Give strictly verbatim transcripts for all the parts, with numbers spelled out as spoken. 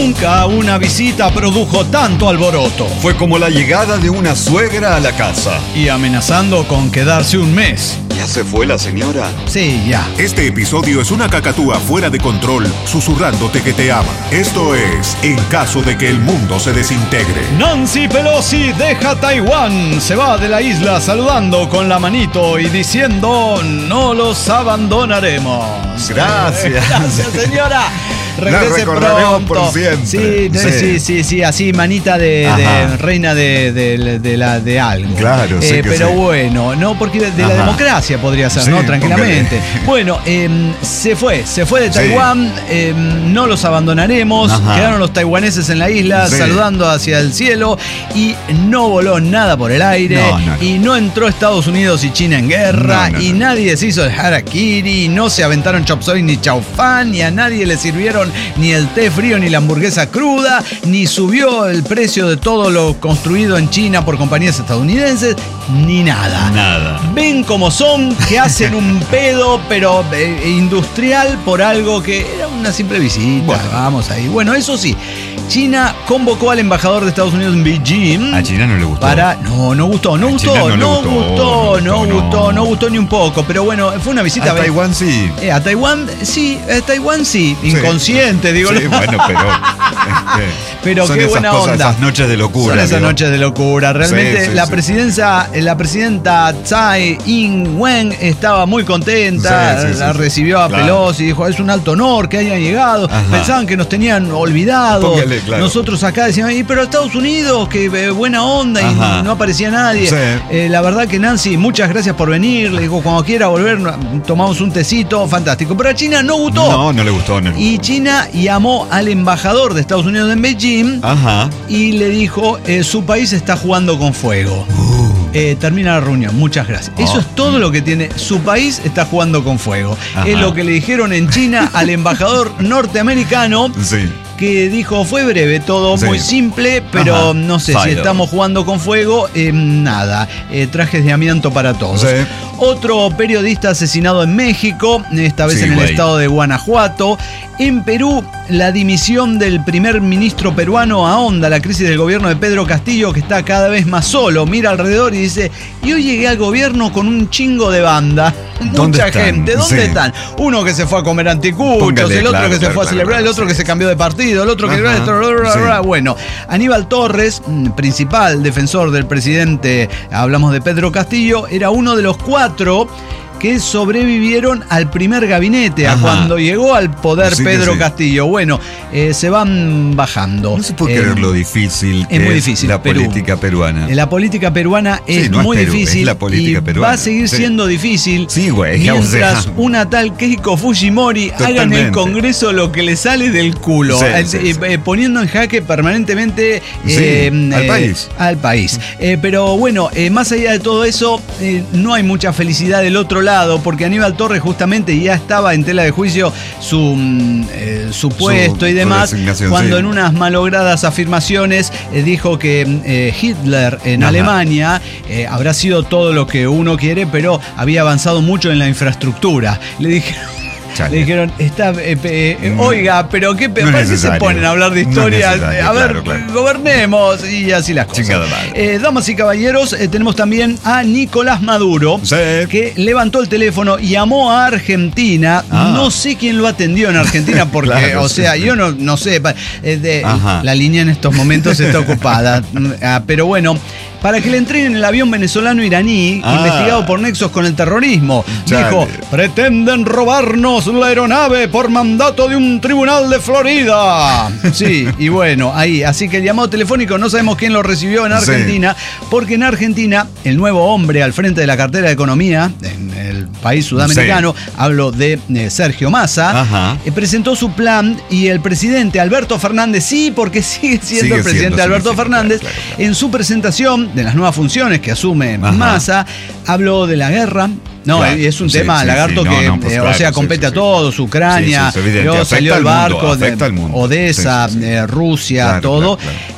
Nunca una visita produjo tanto alboroto. Fue como la llegada de una suegra a la casa. Y amenazando con quedarse un mes. ¿Ya se fue la señora? Sí, ya. Este episodio es una cacatúa fuera de control, susurrándote que te ama. Esto es En caso de que el mundo se desintegre. Nancy Pelosi deja Taiwán. Se va de la isla saludando con la manito y diciendo: no los abandonaremos. Gracias. Gracias, señora. La Regrese recordaremos pronto. por siempre. Sí, sí, Sí. sí, sí, sí, así manita de, de reina de, de, de, la, de algo. Claro, sí eh, que Pero sí. bueno, no, porque de, de la Ajá. democracia podría ser, Sí, ¿no? Tranquilamente. póngale. Bueno, eh, se fue, se fue de Sí. Taiwán, eh, no los abandonaremos, Ajá. quedaron los taiwaneses en la isla Sí. saludando hacia el cielo y no voló nada por el aire No, no, no. y no entró Estados Unidos y China en guerra No, no, y no. nadie se hizo el harakiri, no se aventaron chop suey ni chau fan, ni a nadie le sirvieron ni el té frío ni la hamburguesa cruda, ni subió el precio de todo lo construido en China por compañías estadounidenses, ni nada. Nada. Ven como son, que hacen un pedo, pero eh, industrial por algo que era una simple visita. Bueno. Vamos ahí. Bueno, eso sí, China convocó al embajador deEstados Unidos en Beijing. A China no le gustó. Para, no, no gustó, no A gustó, China no le no gustó, gustó, no no gustó, gustó, no no. gustó ni un poco. Pero bueno, fue una visita A Taiwán sí. eh, a Taiwán, sí, a Taiwán sí, inconsciente, digo. Sí, bueno, pero. este, Pero son qué esas buena cosas, onda. Esas noches de locura. Son esas digo. noches de locura. Realmente Sí, sí, la sí. presidencia, la presidenta Tsai Ing-wen estaba muy contenta, Sí, sí, la sí, recibió a claro. Pelosi, dijo: es un alto honor que hayan llegado. Ajá. Pensaban que nos tenían olvidados. Póngale, claro. Nosotros acá decíamos: "Y pero Estados Unidos, que eh, buena onda", y Ajá. no aparecía nadie. Sí. Eh, la verdad que Nancy, muchas gracias por venir. Le dijo: cuando quiera volver, tomamos un tecito, fantástico. Pero a China no gustó. No, no le gustó. No. Y China llamó al embajador de Estados Unidos en Beijing Ajá. y le dijo: eh, su país está jugando con fuego. Eh, termina la reunión, muchas gracias. Oh. Eso es todo lo que tiene. Su país está jugando con fuego. Ajá. Es lo que le dijeron en China al embajador norteamericano, Sí. que dijo: fue breve, todo Sí. muy simple, pero Ajá. no sé si Fire. estamos jugando con fuego, eh, nada. Eh, trajes de amianto para todos. Sí. Otro periodista asesinado en México, esta vez Sí, en el güey. estado de Guanajuato. En Perú, la dimisión del primer ministro peruano ahonda la crisis del gobierno de Pedro Castillo, que está cada vez más solo. Mira alrededor y dice: y hoy llegué al gobierno con un chingo de banda. ¿Dónde Mucha están? gente. ¿Dónde Sí. están? Uno que se fue a comer anticuchos, Póngale, el otro claro, que se claro, fue a claro, celebrar, el claro, otro sí. que se cambió de partido, el otro que... Ajá, sí. Bueno, Aníbal Torres, mm, principal defensor del presidente, hablamos de Pedro Castillo, era uno de los cuatro que sobrevivieron al primer gabinete, a Ajá. cuando llegó al poder Sí que Pedro sí. Castillo. Bueno, eh, se van bajando. No se puede Eh, creer lo difícil que es muy difícil, la Perú. política peruana. La política peruana Sí, es no es muy Perú, difícil es la política y peruana. va a seguir Sí. siendo difícil Sí, güey, o mientras sea. una tal Keiko Fujimori haga en el Totalmente. Congreso lo que le sale del culo, Sí, eh, sí, eh, sí. eh, poniendo en jaque permanentemente Sí, eh, al eh, país. al país. Eh, pero bueno, eh, más allá de todo eso, eh, no hay mucha felicidad del otro lado, porque Aníbal Torres justamente ya estaba en tela de juicio su, mm, eh, su puesto Su- y su demás, designación, cuando sí. en unas malogradas afirmaciones eh, dijo que eh, Hitler en Ajá. Alemania eh, habrá sido todo lo que uno quiere, pero había avanzado mucho en la infraestructura. Le dijeron... Chale. Le dijeron: está, eh, eh, eh, No. oiga, pero qué, No ¿para es qué se necesario. ponen a hablar de No es historias? necesario, a ver, claro, claro. gobernemos y así las cosas. Chingada madre. Eh, damas y caballeros, eh, tenemos también a Nicolás Maduro, Sí. que levantó el teléfono y llamó a Argentina. Ah. No sé quién lo atendió en Argentina, porque, Claro, o sí, sea, sí. yo no, no sé. pa- eh, de- Ajá. la línea en estos momentos está ocupada. Ah, pero bueno, para que le entreguen el avión venezolano-iraní, Ah. investigado por nexos con el terrorismo. Chale. Dijo: pretenden robarnos la aeronave por mandato de un tribunal de Florida. Sí, y bueno, ahí. Así que el llamado telefónico no sabemos quién lo recibió en Sí. Argentina, porque en Argentina el nuevo hombre al frente de la cartera de Economía, en el país sudamericano, hablo de eh, Sergio Massa, Ajá. eh, presentó su plan y el presidente Alberto Fernández, sí, porque sigue siendo Sigue el presidente siendo, Alberto sigue siendo, Fernández, claro, claro, claro. en su presentación de las nuevas funciones que asume Ajá. Massa, habló de la guerra. No, Claro, es un sí, tema, sí, Lagarto, sí, que, no, no, pues eh, o claro, sea, sí, compete sí, a sí. todos, Ucrania, Sí, sí, es evidente, luego afecta salió el al mundo, barco afecta de al mundo. Odessa, Sí, sí, sí. eh, Rusia, Claro, todo. claro, claro.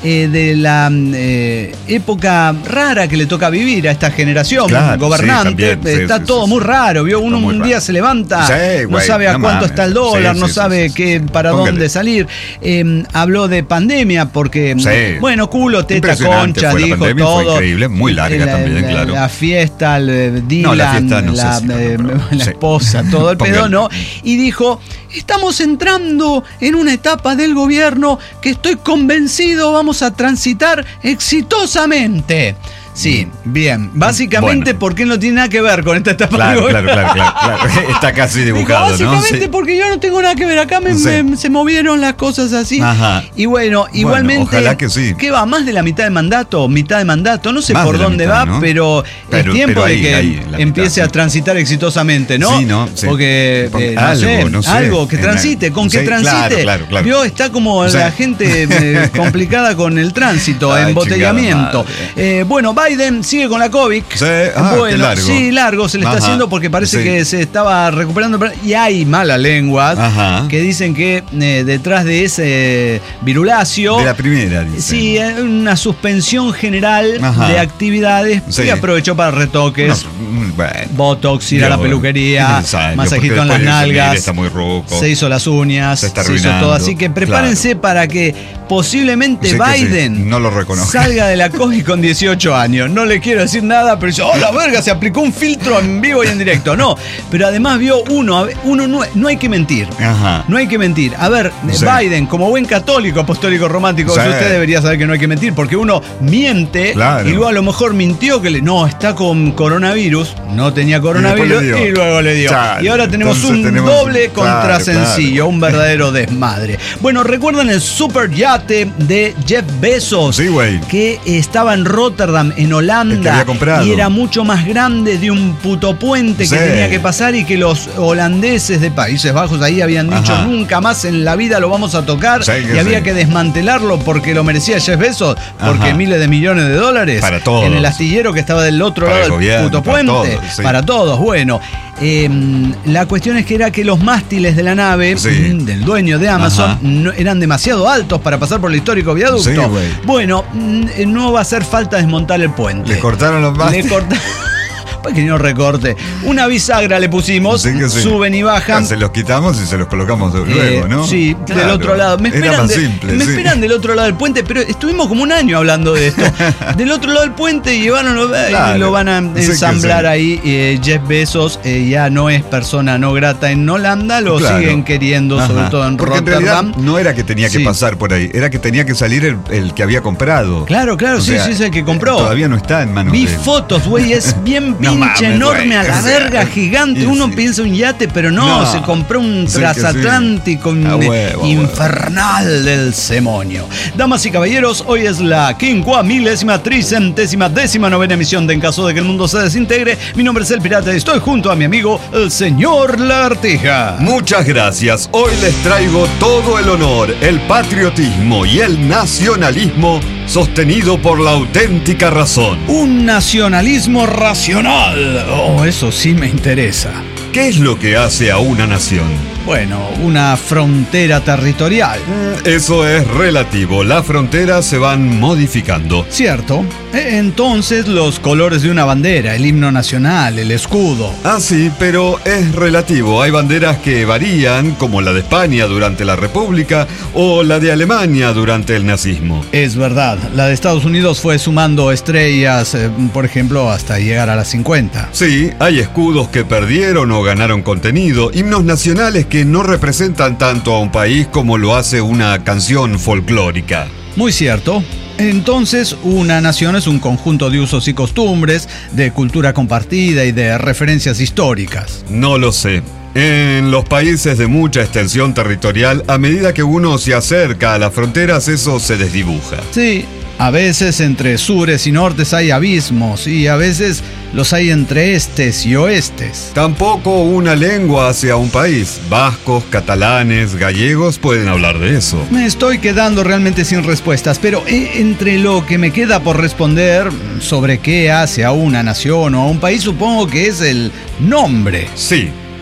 eh, de la eh, época rara que le toca vivir a esta generación Claro, gobernante. sí, también, sí, está sí, todo sí, muy raro, ¿vio? Uno muy un raro. día se levanta, Sí, no güey, sabe a no cuánto mames. está el dólar, Sí, no sí, sabe sí, qué, sí. para Póngale. dónde salir. Eh, habló de pandemia porque, Sí. bueno, culo, teta, Impresionante concha, fue la dijo pandemia, fue todo. increíble, muy larga la, también, la- claro. La fiesta, el Dylan, No, la fiesta no sé la, si no, eh, pero la sí. esposa, todo el pedo, Póngale. ¿no? Y dijo, estamos entrando en una etapa del gobierno que estoy convencido vamos a transitar exitosamente. Sí, bien. Básicamente Bueno. porque no tiene nada que ver con esta etapa del Claro, gobierno. claro, claro, claro, claro. Está casi Dijo, dibujado, ¿no? básicamente Sí. porque yo no tengo nada que ver. Acá me, Sí. me- se movieron las cosas así. Ajá. Y bueno, igualmente. ojalá que sí. ¿Qué va? ¿Más de la mitad de mandato? ¿Mitad de mandato? No sé Más por de la dónde mitad, va, ¿no? pero, Pero- es tiempo pero ahí, de que ahí, la empiece mitad, a sí. transitar exitosamente, ¿no? Sí, ¿no? Sí. Porque, Pon- eh, no, algo, sé, no sé. algo que En transite. algo. Con que Sí, transite. claro, claro, claro. Vio, está como Sí. la gente eh, complicada con el tránsito, Ay, embotellamiento. chingada Eh, bueno, Biden sigue con la COVID. Sí, ah, qué bueno, largo. sí, largo se le está Ajá, haciendo porque parece sí. que se estaba recuperando. Y hay malas lenguas Ajá. que dicen que eh, detrás de ese virulacio. De la primera, dice. Sí, eh, una suspensión general Ajá. de actividades Sí. y aprovechó para retoques. No, mm, bueno. Botox, ir a la Dios, peluquería, innecesario, masajito porque en las después de salir nalgas, está muy ruco. se hizo las uñas, Se está hizo arruinando, todo. Así que prepárense para que posiblemente Sí que sí, Biden no lo reconozca. salga de la COVID con dieciocho años. No le quiero decir nada, pero dice, oh la verga, se aplicó un filtro en vivo y en directo. No, pero además vio uno, a ver, uno no, no hay que mentir. Ajá. No hay que mentir. A ver, Sí. Biden, como buen católico, apostólico, romántico, Sí. usted debería saber que no hay que mentir, porque uno miente Claro. y luego a lo mejor mintió que le, no, está con coronavirus, no tenía coronavirus Y después le y, dio. luego le dio. Chale, y ahora tenemos entonces un tenemos- doble claro, contrasencillo, claro. un verdadero desmadre. Bueno, ¿recuerdan el super yate de Jeff Bezos? Sí, güey. Que estaba en Rotterdam, en Holanda. El que había comprado. Y era mucho más grande de un puto puente Sí. que tenía que pasar y que los holandeses de Países Bajos ahí habían dicho Ajá. nunca más en la vida lo vamos a tocar Sí, que y había sí. que desmantelarlo porque lo merecía Jeff Bezos, porque Ajá. miles de millones de dólares Para todos. en el astillero que estaba del otro Para lado el del gobierno, puto para puente, todos, sí. para todos. Bueno, eh, la cuestión es que era que los mástiles de la nave Sí. mm, del dueño de Amazon Ajá. no, eran demasiado altos para pasar por el histórico viaducto. Sí, güey. Bueno, mm, no va a hacer falta desmontar el puente. Le cortaron los Le mástiles. corta- Pequeño recorte. Una bisagra le pusimos, Sí que sí. suben y bajan. Se los quitamos y se los colocamos luego, Eh, ¿no? Sí, del Claro. otro lado. Me Era esperan, más de- simple, me sí. esperan del otro lado del puente, pero estuvimos como un año hablando de esto. Del otro lado del puente llevaron lo, Claro. lo van a Sí que ensamblar sí. ahí. Eh, Jeff Bezos eh, ya no es persona no grata en Holanda, lo Claro. siguen queriendo, Ajá. sobre todo en Porque en Rotterdam. realidad no era que tenía que Sí. pasar por ahí, era que tenía que salir el, el que había comprado. Claro, claro, O sí, sea, sí, es el que compró. Todavía no está en manos Vi de él. fotos, güey, es bien No pinche mames, enorme güey, a la o sea, verga, gigante. y Uno sí. piensa un yate, pero no, No, se compró un sí que transatlántico sí. un- A huevo, a infernal del semonio. Damas y caballeros, hoy es la quincuá milésima tricentésima décima novena emisión de En Caso de que el Mundo se Desintegre. Mi nombre es El Pirata y estoy junto a mi amigo, el señor Lagartija. Muchas gracias. Hoy les traigo todo el honor, el patriotismo y el nacionalismo sostenido por la auténtica razón. Un nacionalismo racional. Oh, eso sí me interesa. ¿Qué es lo que hace a una nación? Bueno, una frontera territorial. Eso es relativo. Las fronteras se van modificando. Cierto. E- Entonces los colores de una bandera, el himno nacional, el escudo. Ah, sí, pero es relativo. Hay banderas que varían, como la de España durante la República o la de Alemania durante el nazismo. Es verdad, la de Estados Unidos fue sumando estrellas, eh, por ejemplo, hasta llegar a las cincuenta. Sí, hay escudos que perdieron o ganaron contenido, himnos nacionales que no representan tanto a un país como lo hace una canción folclórica. Muy cierto. Entonces, una nación es un conjunto de usos y costumbres, de cultura compartida y de referencias históricas. No lo sé. En los países de mucha extensión territorial, a medida que uno se acerca a las fronteras, eso se desdibuja. Sí, a veces entre sures y nortes hay abismos y a veces los hay entre estes y oestes. Tampoco una lengua hacia un país. Vascos, catalanes, gallegos pueden hablar de eso. Me estoy quedando realmente sin respuestas, pero eh, entre lo que me queda por responder sobre qué hace a una nación o a un país, supongo que es el nombre. Sí,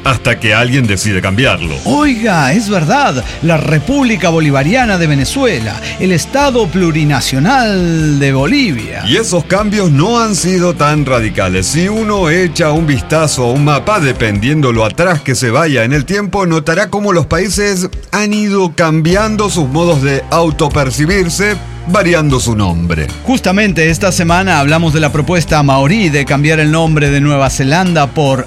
hasta que alguien decide cambiarlo. Oiga, es verdad, la República Bolivariana de Venezuela, el Estado Plurinacional de Bolivia. Y esos cambios no han sido tan radicales. Si uno echa un vistazo a un mapa, dependiendo lo atrás que se vaya en el tiempo, notará cómo los países han ido cambiando sus modos de autopercibirse, variando su nombre. Justamente esta semana hablamos de la propuesta maorí de cambiar el nombre de Nueva Zelanda por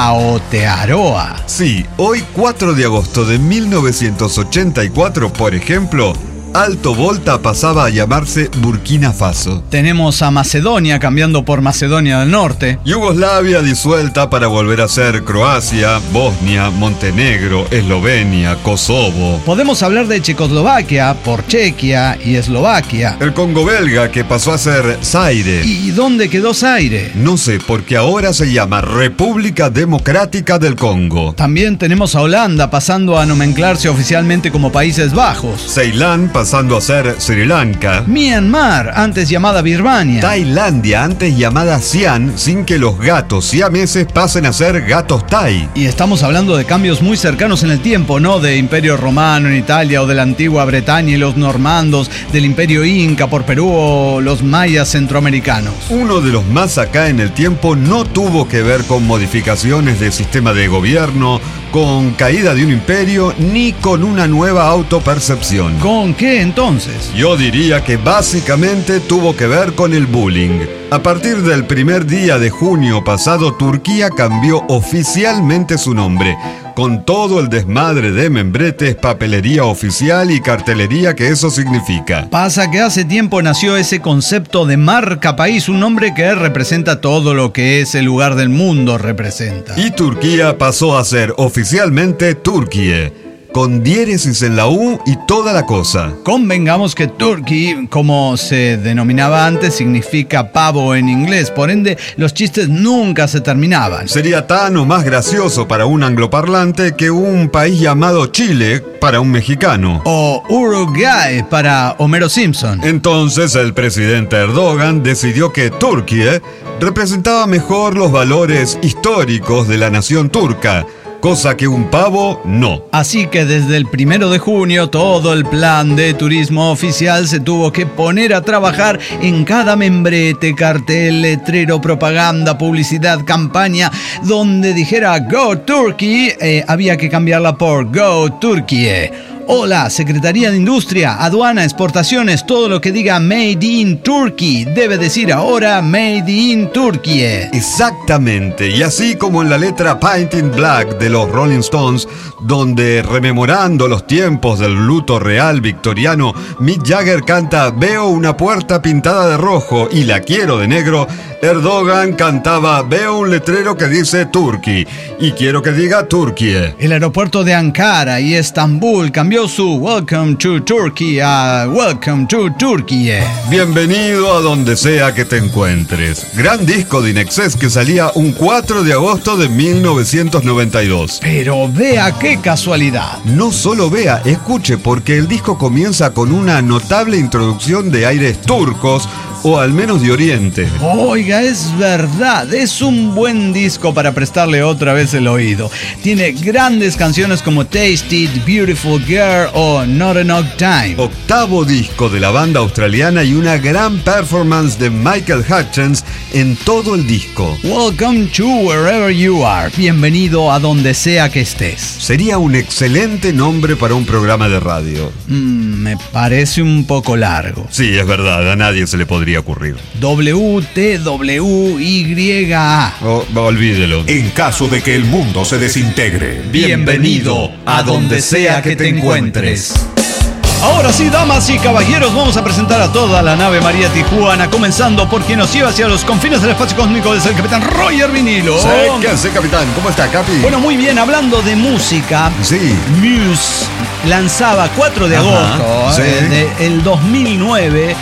Aotearoa. Sí, hoy cuatro de agosto de mil novecientos ochenta y cuatro, por ejemplo, Alto Volta pasaba a llamarse Burkina Faso. Tenemos a Macedonia cambiando por Macedonia del Norte. Yugoslavia disuelta para volver a ser Croacia, Bosnia, Montenegro, Eslovenia, Kosovo. Podemos hablar de Checoslovaquia por Chequia y Eslovaquia. El Congo belga que pasó a ser Zaire. ¿Y dónde quedó Zaire? No sé, porque ahora se llama República Democrática del Congo. También tenemos a Holanda pasando a nomenclarse oficialmente como Países Bajos. Ceilán pasando a ser Sri Lanka. Myanmar, antes llamada Birmania. Tailandia, antes llamada Siam, sin que los gatos siameses pasen a ser gatos Thai. Y estamos hablando de cambios muy cercanos en el tiempo, ¿no? De Imperio Romano en Italia o de la antigua Bretaña y los normandos, del Imperio Inca por Perú o los mayas centroamericanos. Uno de los más acá en el tiempo no tuvo que ver con modificaciones del sistema de gobierno, con caída de un imperio, ni con una nueva autopercepción. ¿Con qué entonces? Yo diría que básicamente tuvo que ver con el bullying. A partir del primer día de junio pasado, Turquía cambió oficialmente su nombre, con todo el desmadre de membretes, papelería oficial y cartelería que eso significa. Pasa que hace tiempo nació ese concepto de marca país, un nombre que representa todo lo que ese lugar del mundo representa. Y Turquía pasó a ser oficialmente Turquie, con diéresis en la U y toda la cosa. Convengamos que Turkey, como se denominaba antes, significa pavo en inglés, por ende los chistes nunca se terminaban. Sería tan o más gracioso para un angloparlante que un país llamado Chile para un mexicano. O Uruguay para Homero Simpson. Entonces el presidente Erdogan decidió que Turquía representaba mejor los valores históricos de la nación turca, cosa que un pavo no. Así que desde el primero de junio todo el plan de turismo oficial se tuvo que poner a trabajar en cada membrete, cartel, letrero, propaganda, publicidad, campaña, donde dijera Go Turkey, eh, había que cambiarla por Go Turquie. Hola, Secretaría de Industria, Aduana, Exportaciones, todo lo que diga Made in Turkey debe decir ahora Made in Turkey. Exactamente, y así como en la letra Paint in Black de los Rolling Stones, donde rememorando los tiempos del luto real victoriano, Mick Jagger canta Veo una puerta pintada de rojo y la quiero de negro, Erdogan cantaba Veo un letrero que dice Turkey y quiero que diga Turquie. El aeropuerto de Ankara y Estambul cambió su Welcome to Turkey a Welcome to Turkey. Bienvenido a donde sea que te encuentres. Gran disco de Inexcess que salía un cuatro de agosto de mil novecientos noventa y dos. Pero vea qué casualidad. No solo vea, escuche, porque el disco comienza con una notable introducción de aires turcos, o al menos de Oriente. Oiga, es verdad, es un buen disco para prestarle otra vez el oído. Tiene grandes canciones como Taste It, Beautiful Girl o Not Enough Time. Octavo disco de la banda australiana y una gran performance de Michael Hutchence en todo el disco. Welcome to wherever you are. Bienvenido a donde sea que estés. Sería un excelente nombre para un programa de radio. Mm, me parece un poco largo. Sí, es verdad, a nadie se le podría ocurrir. W T W Y A. Oh, olvídelo. En caso de que el mundo se desintegre. Bienvenido a donde sea que te encuentres. Ahora sí, damas y caballeros, vamos a presentar a toda la nave María Tijuana, comenzando por quien nos lleva hacia los confines del espacio cósmico, es el capitán Roger Vinilo. Sí, ¿qué hace, capitán? ¿Cómo está, Capi? Bueno, muy bien, hablando de música, sí. Muse lanzaba cuatro de agosto sí. eh, del dos mil nueve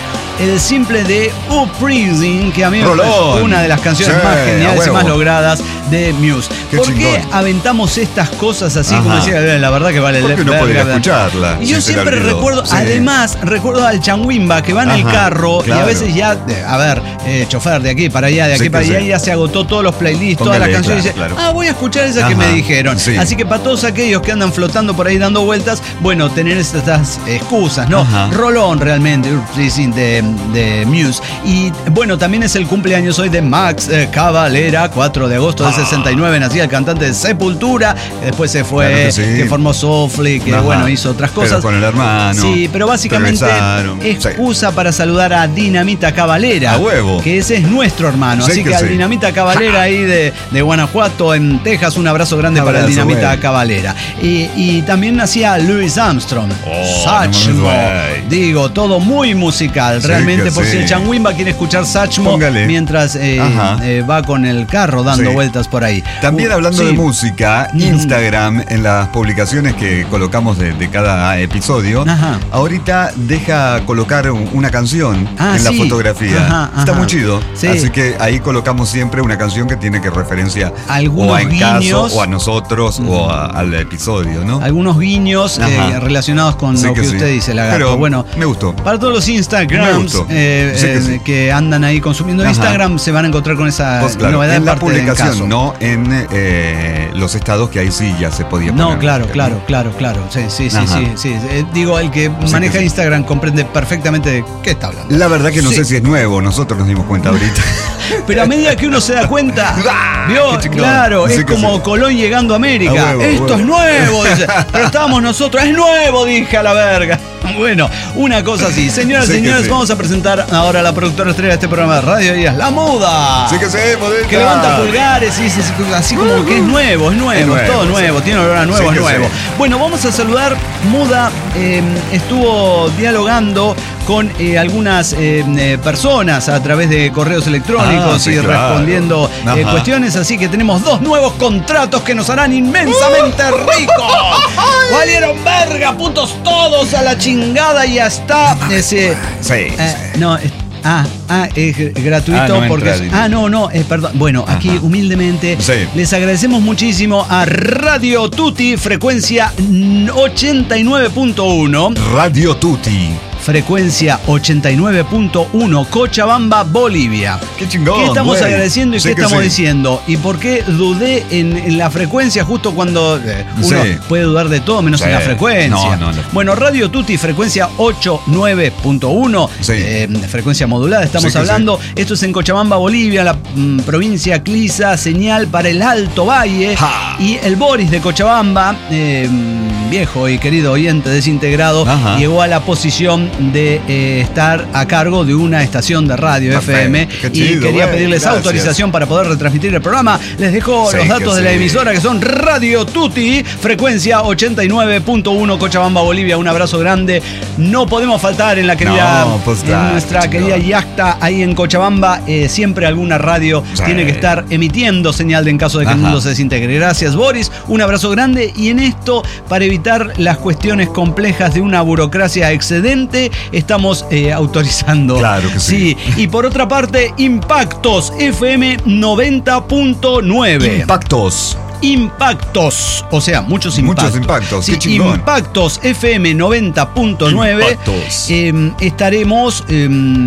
el simple de Uprising, que a mí me Rolón. parece una de las canciones Sí, más a geniales y huevo. más logradas de Muse. Qué ¿Por qué chingón. aventamos estas cosas así? Ajá. Como decía, la verdad que vale Porque el uno podría escucharla, Y yo si se le siempre olvidó. recuerdo, Sí. además, recuerdo al Changuimba que va en el Ajá, carro y claro. a veces ya, eh, a ver, eh, chofer de aquí para allá, de aquí Sí, para que allá, sí. ya se agotó todos los playlists, todas las Póngale, canciones. Y claro, dice, claro. ah, voy a escuchar esas que Ajá, me dijeron. sí. Así que para todos aquellos que andan flotando por ahí dando vueltas, bueno, tener estas excusas, ¿no? Ajá. Rolón realmente, de, de Muse. Y bueno, también es el cumpleaños hoy de Max eh, Cavalera, cuatro de agosto del Ah. sesenta y nueve, nacía el cantante de Sepultura, que después se fue, Claro que sí. que formó Soulfly, que Ajá. bueno, hizo otras cosas. Pero con el hermano. Sí, pero básicamente Regresaron. excusa para saludar a Dinamita Cavalera. A huevo. Que ese es nuestro hermano. Sí Así que que, al sí. Dinamita Cavalera ahí de, de Guanajuato, en Texas, un abrazo grande para el Abrazo, Dinamita güey. Cavalera. Y, y también nacía Louis Armstrong. Oh, Satchmo. no mames, güey. Digo, todo muy musical. Sí Realmente, que por sí. si el Changuimba quiere escuchar Satchmo Póngale. mientras eh, Ajá. eh, va con el carro dando Sí. vueltas por ahí. También Uh, hablando sí. de música, Ujú. Instagram, en las publicaciones que colocamos de, de cada episodio, Ajá. ahorita deja colocar un- una canción Ah, en la sí. fotografía. Ajá, Está ajá. muy chido. Sí. Así que ahí colocamos siempre una canción que tiene que referencia Algunos o a En Caso, guiños. o a nosotros, o a- al episodio, ¿no? Algunos guiños eh, Ajá. relacionados con Sí lo que, que sí. usted dice, Lagarto. Pero bueno, me gustó. para todos los Me Instagrams gustó. eh, Sí que eh, sí. que andan ahí consumiendo Ajá. Instagram, se van a encontrar con esa Pues, claro, novedad en de la parte de En Caso. publicación, no en eh, los estados que ahí sí ya se podía poner. No, claro, música, claro, ¿no? claro, claro. Sí, sí, sí, Ajá. sí, sí. Eh, digo, el que Sí maneja que sí. Instagram comprende perfectamente de qué está hablando. La verdad que no Sí. sé si es nuevo, nosotros nos dimos cuenta ahorita. Pero a medida que uno se da cuenta, ¿vio? Qué chingón. Claro, Sí es que como sí. Colón llegando a América. A huevo, a Esto huevo. es nuevo, dice. Pero estábamos nosotros, es nuevo, dije a la verga. Bueno, una cosa así. Señoras y Sí que señores, sí. vamos a presentar ahora a la productora estrella de este programa de radio, ella es La Muda. Sí que sí, modesta. Que levanta pulgares y dice así como que es nuevo, es nuevo, es, Es nuevo, todo nuevo, sí. tiene olor a nuevo, Sí es que nuevo. sí. Bueno, vamos a saludar. Muda eh, estuvo dialogando con eh, algunas eh, eh, personas a través de correos electrónicos Ah, sí, y claro. respondiendo eh, Ajá. cuestiones, así que tenemos dos nuevos contratos que nos harán inmensamente ricos. Valieron verga, putos todos a la chingada y ya está. Ese, Sí, eh, sí. no, es- ah, ah, es gr- gratuito Ah, no entra porque es- dinero. ah, no, no, eh, perdón. Bueno, aquí Ajá. humildemente Sí. les agradecemos muchísimo a Radio Tutti, frecuencia ochenta y nueve punto uno. Radio Tutti. Frecuencia ochenta y nueve punto uno, Cochabamba, Bolivia. Qué chingón. ¿Qué estamos güey. agradeciendo y Sí qué que estamos sí. diciendo? ¿Y por qué dudé en, en la frecuencia justo cuando eh, uno Sí. puede dudar de todo menos Sí. en la frecuencia? No, no, no. Bueno, Radio Tutti, frecuencia ochenta y nueve punto uno, Sí. eh, frecuencia modulada, estamos Sí que hablando. Esto es en Cochabamba, Bolivia, la mm, provincia Clisa, señal para el Alto Valle. Ja. Y el Boris de Cochabamba, eh, viejo y querido oyente desintegrado, Ajá. llegó a la posición de eh, estar a cargo de una estación de radio Perfecto. F M Qué y chido, quería güey. pedirles Gracias. autorización para poder retransmitir el programa. Les dejo Sí los que datos de la sí. emisora que son Radio Tutti, frecuencia ochenta y nueve punto uno, Cochabamba, Bolivia. Un abrazo grande. No podemos faltar en la querida, No, pues, en claro, nuestra chingón. querida yacta ahí en Cochabamba. Eh, siempre alguna radio Sí. tiene que estar emitiendo señal de en caso de que el Ajá. mundo se desintegre. Gracias, Boris. Un abrazo grande. Y en esto, para evitar las cuestiones complejas de una burocracia excedente, estamos eh, autorizando. Claro que sí. Y por otra parte, Impactos F M noventa punto nueve. Impactos. Impactos, o sea, muchos impactos. Muchos impactos, Sí, qué chingón. Impactos F M noventa punto nueve. Impactos. Eh, estaremos eh,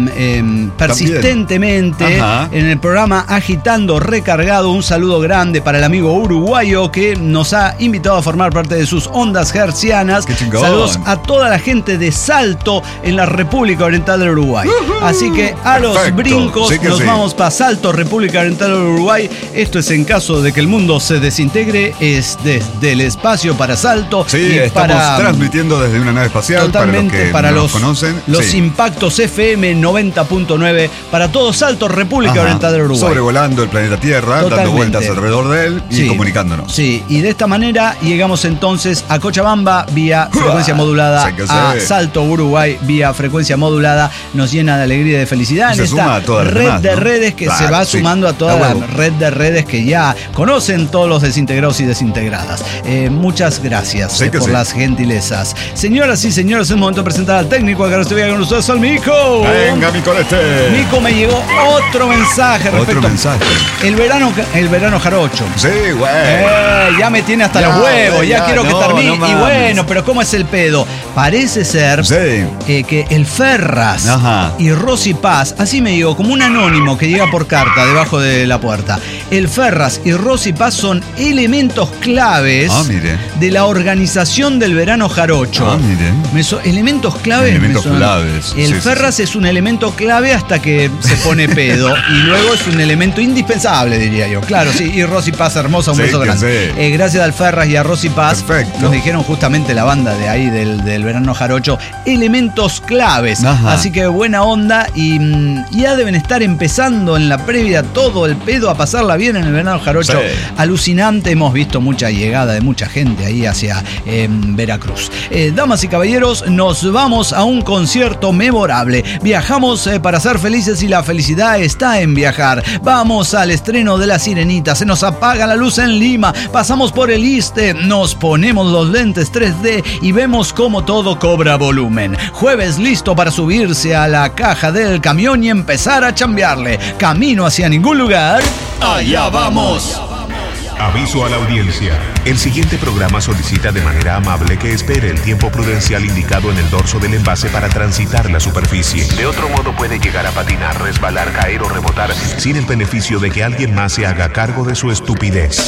eh, persistentemente Ajá. en el programa Agitando Recargado. Un saludo grande para el amigo uruguayo que nos ha invitado a formar parte de sus ondas hercianas. Qué chingón. Saludos a toda la gente de Salto en la República Oriental del Uruguay. Así que a los Perfecto. brincos Sí que nos sí. vamos para Salto, República Oriental del Uruguay. Esto es en caso de que el mundo se desintegre, es desde el espacio para Salto. Sí, y estamos para, transmitiendo desde una nave espacial totalmente para los que para no los, nos conocen. los Sí. Impactos F M noventa punto nueve para todo Salto, República Ajá. Oriental del Uruguay. Sobrevolando el planeta Tierra, dando Totalmente. vueltas alrededor de él y Sí. comunicándonos. Sí, y de esta manera llegamos entonces a Cochabamba vía frecuencia modulada, Sí que a sí. Salto, Uruguay vía frecuencia modulada. Nos llena de alegría y de felicidad Y en se esta suma a todas las red demás, de ¿no? redes que Claro, se va sí. sumando a toda A la huevo. red de redes que ya conocen todos los desintegrados y desintegradas. Eh, muchas gracias Sí eh, que por sí. las gentilezas. Señoras y señores, es el momento de presentar al técnico. Acá estoy con ustedes, al Mico. Venga, mi colete. Mico, me llegó otro mensaje Otro respecto mensaje. el verano, el verano jarocho. Sí, güey. Eh, ya me tiene hasta Ya, los huevos, güey, ya, ya, quiero que no, termine. no y mames. bueno, pero ¿cómo es el pedo? Parece ser Sí. eh, que el Ferras Ajá. y Rosy Paz, así me digo, como un anónimo que llega por carta debajo de la puerta. El Ferras y Rosy Paz son elementos claves Ah, mire. de la organización del verano jarocho. Ah, mire. Me so- elementos claves. Elementos me suenan. claves, El sí, sí, Ferras sí. es un elemento clave hasta que se pone pedo y luego es un elemento indispensable, diría yo. Claro, sí. Y Rosy Paz, hermosa, un Sí, beso que grande. sí. Eh, gracias al Ferras y a Rosy Paz. Perfecto. Nos dijeron justamente la banda de ahí del, del verano jarocho, elementos claves. Ajá. Así que buena onda y mm, ya deben estar empezando en la previa todo el pedo a pasarla bien en el verano jarocho. Sí. Alucinante, hemos visto mucha llegada de mucha gente ahí hacia eh, Veracruz. Eh, damas y caballeros, nos vamos a un concierto memorable. Viajamos eh, para ser felices y la felicidad está en viajar. Vamos al estreno de La Sirenita, se nos apaga la luz en Lima, pasamos por el Iste, nos ponemos los lentes tres D y vemos cómo todo cobra volumen. Jueves listo para subirse a la caja del camión y empezar a chambearle. Camino hacia ningún lugar. ¡Allá vamos! Aviso a la audiencia. El siguiente programa solicita de manera amable que espere el tiempo prudencial indicado en el dorso del envase para transitar la superficie. De otro modo puede llegar a patinar, resbalar, caer o rebotar sin el beneficio de que alguien más se haga cargo de su estupidez.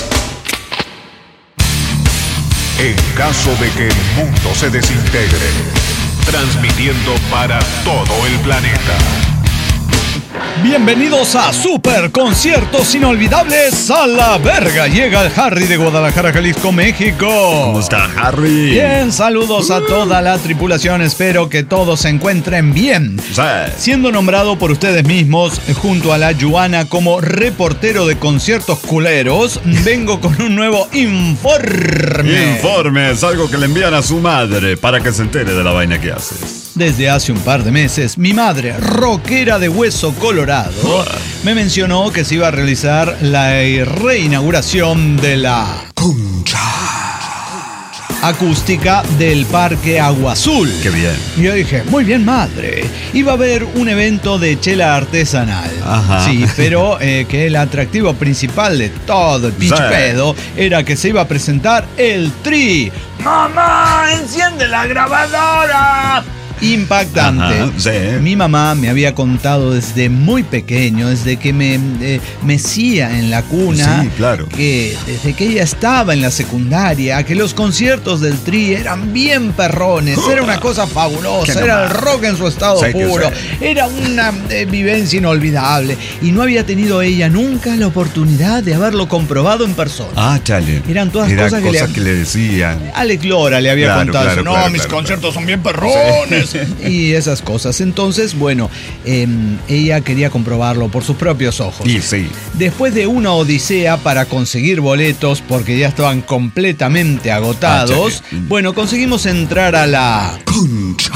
En caso de que el mundo se desintegre, transmitiendo para todo el planeta. Bienvenidos a Super Conciertos Inolvidables a la verga. Llega el Harry de Guadalajara, Jalisco, México. ¿Cómo está, Harry? Bien, saludos a toda la tripulación. Espero que todos se encuentren bien. Sí. Siendo nombrado por ustedes mismos eh, junto a la Yuana como reportero de conciertos culeros, vengo con un nuevo informe. Informes, algo que le envían a su madre para que se entere de la vaina que haces. Desde hace un par de meses, mi madre, rockera de hueso colorado, me mencionó que se iba a realizar la reinauguración de la Concha. acústica del Parque Agua Azul. Qué bien. Y yo dije, muy bien, madre. Iba a haber un evento de chela artesanal. Ajá. Sí, pero eh, que el atractivo principal de todo el pinche Sí. pedo era que se iba a presentar el Tri. ¡Mamá, enciende la grabadora! Impactante. Ajá, sí. Mi mamá me había contado desde muy pequeño, desde que me eh, mecía en la cuna, Sí, claro. que desde que ella estaba en la secundaria, que los conciertos del Tri eran bien perrones, era una cosa fabulosa, Qué era el nomás. rock en su estado Sí, que puro, sí. era una eh, vivencia inolvidable y no había tenido ella nunca la oportunidad de haberlo comprobado en persona. Ah, chale. Eran todas Era cosas que le- que le decían. Alex Lora le había Claro, contado claro, eso. No, claro, mis claro, conciertos son bien perrones. Y esas cosas. Entonces, bueno, eh, ella quería comprobarlo por sus propios ojos. Y sí. Después de una odisea para conseguir boletos, porque ya estaban completamente agotados, Ah, che. bueno, conseguimos entrar a la... Concha.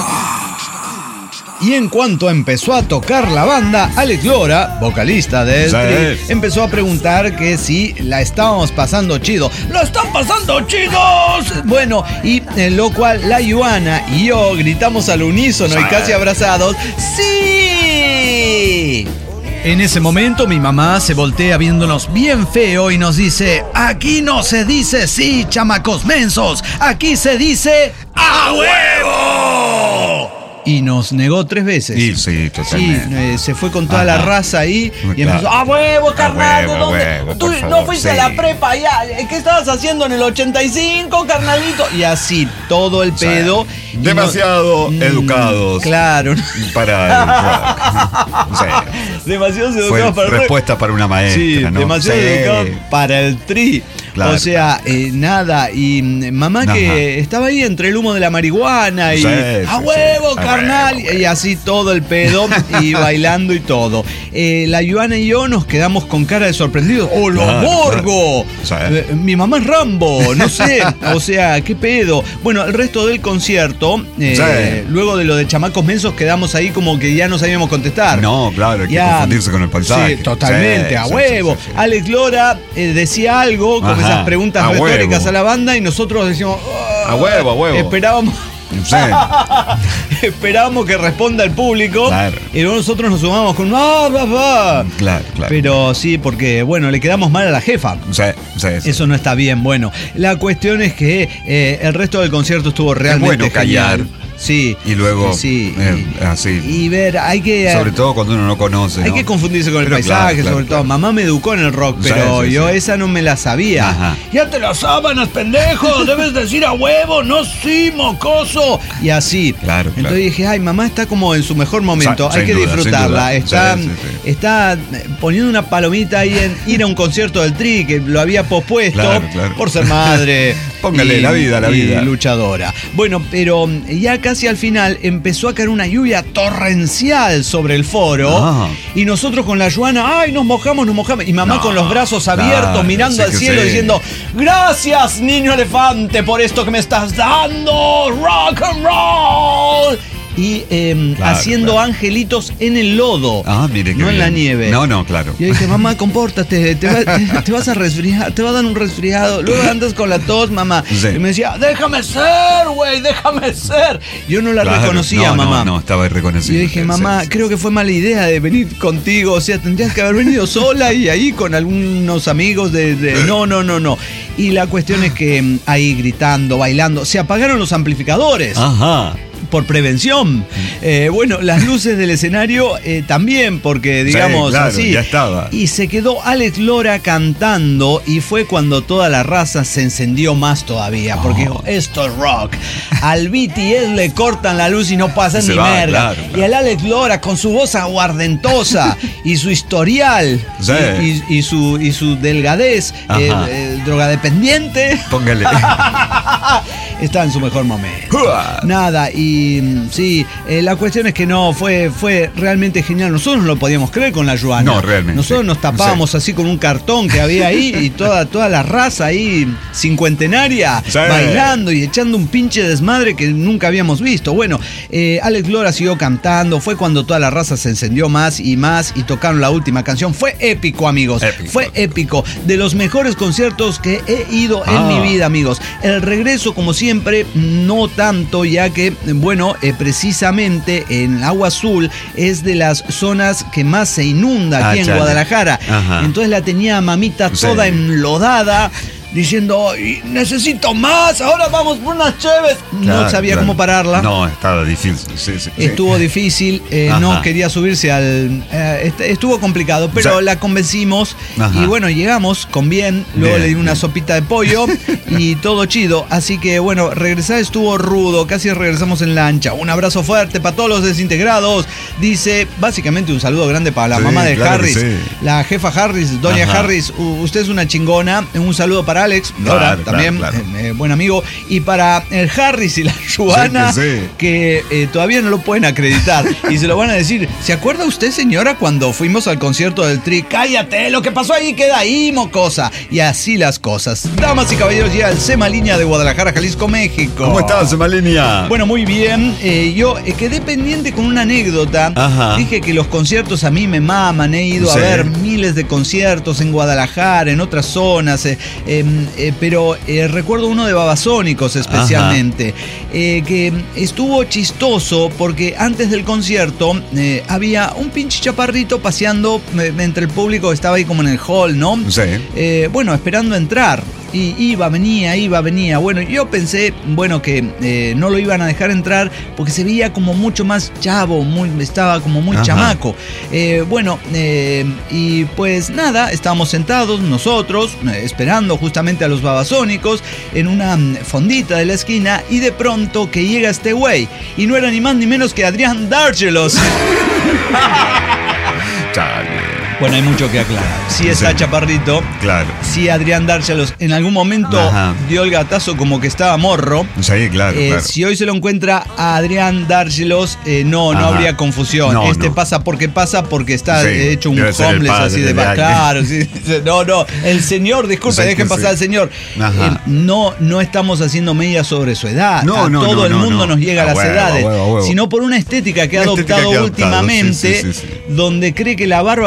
Y en cuanto empezó a tocar la banda, Alex Lora, vocalista de Sí. Tri, empezó a preguntar que si la estábamos pasando chido. ¡Lo están pasando chidos! Bueno, y eh, lo cual la Yuana y yo gritamos al unísono y Sí. casi abrazados. ¡Sí! En ese momento mi mamá se voltea viéndonos bien feo y nos dice: aquí no se dice sí, chamacos mensos, aquí se dice ¡a huevo! Y nos negó tres veces. Y sí, totalmente. Sí, eh, se fue con toda Ajá. la raza ahí y Claro. empezó: ¡a huevo, carnal! huevo, ¿de a dónde? huevo, Tú por no favor, fuiste sí. a la prepa ya. ¿Qué estabas haciendo en el ochenta y cinco, carnalito? Y así, todo el pedo. Y no- Demasiado Mm, educados Claro. para el rock. Sí. Demasiados Fue educados para el rock. respuesta para una maestra, Sí, ¿no? demasiado Sí. educado para el Tri. Claro. O sea, eh, nada. Y mm, mamá que Ajá. estaba ahí entre el humo de la marihuana y Sí, ¡a sí, huevo, sí. A carnal! huevo, Y así todo el pedo y bailando y todo. Eh, la Yuana y yo nos quedamos con cara de sorprendidos. ¡Oh, lo Claro, borgo! claro. Sí. Eh, mi mamá es Rambo, no sé. O sea, ¿qué pedo? Bueno, el resto del concierto, eh, Sí. luego de lo de chamacos mensos, quedamos ahí como que ya no sabíamos contestar. No, claro, hay que Ya, confundirse con el paisaje. Sí, totalmente, Sí, a sí, huevo. sí, sí, sí. Alex Lora eh, decía algo, como Ajá. con esas preguntas a retóricas huevo. a la banda y nosotros decíamos... Oh, A huevo, a huevo. Esperábamos... Sí. Esperábamos que responda el público. Claro. Y luego nosotros nos sumamos con... ¡Ah, papá! Claro, claro. Pero sí, porque, bueno, le quedamos mal a la jefa. Sí, sí, sí. Eso no está bien. Bueno, la cuestión es que eh, el resto del concierto estuvo realmente bueno callar. genial. Sí. Y luego, sí, eh, y, así. y ver, hay que... Sobre todo cuando uno no conoce, Hay ¿no? que confundirse con el Pero paisaje, claro, claro, sobre todo. claro. Mamá me educó en el rock, Sí, pero sí, yo sí. esa no me la sabía. Ajá. Ya te las sábanas, pendejo, debes decir a huevo, no sí, mocoso. Y así. Claro, claro. Entonces dije, ay, mamá está como en su mejor momento, Sin hay que duda, sin disfrutarla. duda. Está, Sí, sí, sí. está poniendo una palomita ahí en ir a un concierto del Tri, que lo había pospuesto Claro, claro. por ser madre. Póngale, y- la vida, la y vida. luchadora. Bueno, pero ya casi al final empezó a caer una lluvia torrencial sobre el foro. Ah. Y nosotros con la Joana, ay, nos mojamos, nos mojamos. Y mamá No, con los brazos abiertos, claro, mirando sí al que cielo, sí. diciendo, gracias, niño elefante, por esto que me estás dando. Rock and roll. Y eh, Claro, haciendo claro. angelitos en el lodo. Ah, mire qué no en la bien. nieve. No, no, claro. Yo dije, mamá, compórtate, te, va- te- te vas a resfriar, te va a dar un resfriado, luego andas con la tos, mamá. Sí. Y me decía, déjame ser, güey, déjame ser. Yo no la Claro. reconocía, no, mamá. No, no, estaba Y irreconocible. yo dije, Sí, mamá, sí, creo que fue mala idea de venir contigo. O sea, tendrías que haber venido sola y ahí con algunos amigos de, de- No, no, no, no. Y la cuestión es que mm, ahí gritando, bailando, se apagaron los amplificadores. Ajá. Por prevención. Eh, bueno, las luces del escenario eh, también, porque digamos Sí, claro, así. ya estaba. Y se quedó Alex Lora cantando y fue cuando toda la raza se encendió más todavía, porque dijo, esto es rock. Al B T S le cortan la luz y no pasa Se ni va, merda. claro, claro. Y al Alex Lora con su voz aguardentosa y su historial Sí. y, y- y su, y su delgadez Ajá. eh, eh, drogadependiente. Póngale. Está en su mejor momento. Uah. Nada, y mm, sí, eh, la cuestión es que no, fue, fue realmente genial. Nosotros no lo podíamos creer con la Joana. No, realmente. Nosotros nos tapábamos Sí. así con un cartón que había ahí y toda, toda la raza ahí cincuentenaria Sí. bailando y echando un pinche desmadre que nunca habíamos visto. Bueno, eh, Alex Lora siguió cantando, fue cuando toda la raza se encendió más y más y tocaron la última canción. Fue épico, amigos. Épico. Fue épico. De los mejores conciertos que he ido en Ah. mi vida, amigos. El regreso, como siempre, no tanto, ya que, bueno, eh, precisamente en Agua Azul es de las zonas que más se inunda aquí Ah, en chale. Guadalajara. Ajá. Entonces la tenía mamita Sí. toda enlodada, diciendo, "Ay, necesito más, ahora vamos por unas cheves". No Claro, sabía claro. cómo pararla. No, estaba difícil. Sí, sí, sí. Estuvo difícil, eh, Ajá. no quería subirse al... eh, est- estuvo complicado, pero O sea, la convencimos ajá. y bueno, llegamos con bien, luego Bien, le di una bien. sopita de pollo y todo chido. Así que bueno, regresar estuvo rudo, casi regresamos en lancha. Un abrazo fuerte para todos los desintegrados. Dice, básicamente un saludo grande para la Sí, mamá de claro que Harris, sí. la jefa Harris, doña Ajá. Harris, u- usted es una chingona. Un saludo para Alex, Claro, Lora, claro, también, claro. eh, eh, buen amigo. Y para el Harris y la Joana, Sí, que sí. que eh, todavía no lo pueden acreditar y se lo van a decir. ¿Se acuerda usted, señora, cuando fuimos al concierto del Tri? Cállate, lo que pasó ahí queda ahí, mocosa. Y así las cosas. Damas y caballeros, llega el Sema Línea de Guadalajara, Jalisco, México. ¿Cómo estás, Semalinea? Bueno, muy bien. Eh, yo eh, quedé pendiente con una anécdota. Ajá. Dije que los conciertos a mí me maman. He ido Sí. a ver miles de conciertos en Guadalajara, en otras zonas. eh, eh, eh, pero eh, recuerdo uno de Babasónicos especialmente. eh, que estuvo chistoso porque antes del concierto eh, había un pinche chaparrito paseando eh, entre el público. Estaba ahí como en el hall, ¿no? Sí. Eh, bueno, esperando entrar. Y iba, venía, iba, venía. Bueno, yo pensé, bueno, que eh, no lo iban a dejar entrar porque se veía como mucho más chavo, muy, estaba como muy Ajá. chamaco. Eh, bueno, eh, y pues nada, estábamos sentados nosotros, eh, esperando justamente a los Babasónicos en una mm, fondita de la esquina y de pronto que llega este güey. Y no era ni más ni menos que Adrián Dárgelos. Chale. Bueno, hay mucho que aclarar. Sí está Sí. chaparrito. Claro. Sí, Adrián Dárgelos en algún momento Ajá. dio el gatazo como que estaba morro. Sí, claro, Eh, claro. Si hoy se lo encuentra a Adrián Dárgelos, eh, no, no Ajá. habría confusión. No, este no. pasa porque pasa porque está Sí, eh, hecho un debe ser el homeless padre así de de va- alguien. claro, sí, sí, no, no. El señor, disculpe, Sí, dejen que pasar sí. al señor. Ajá. Eh, no, no estamos haciendo medias sobre su edad. No, a no, todo no, el no, mundo no. nos llega a A las huevo, edades. a huevo, a huevo. Sino por una estética que ha Una estética adoptado que ha adoptado, últimamente, sí, sí, sí, sí. donde cree que la barba le queda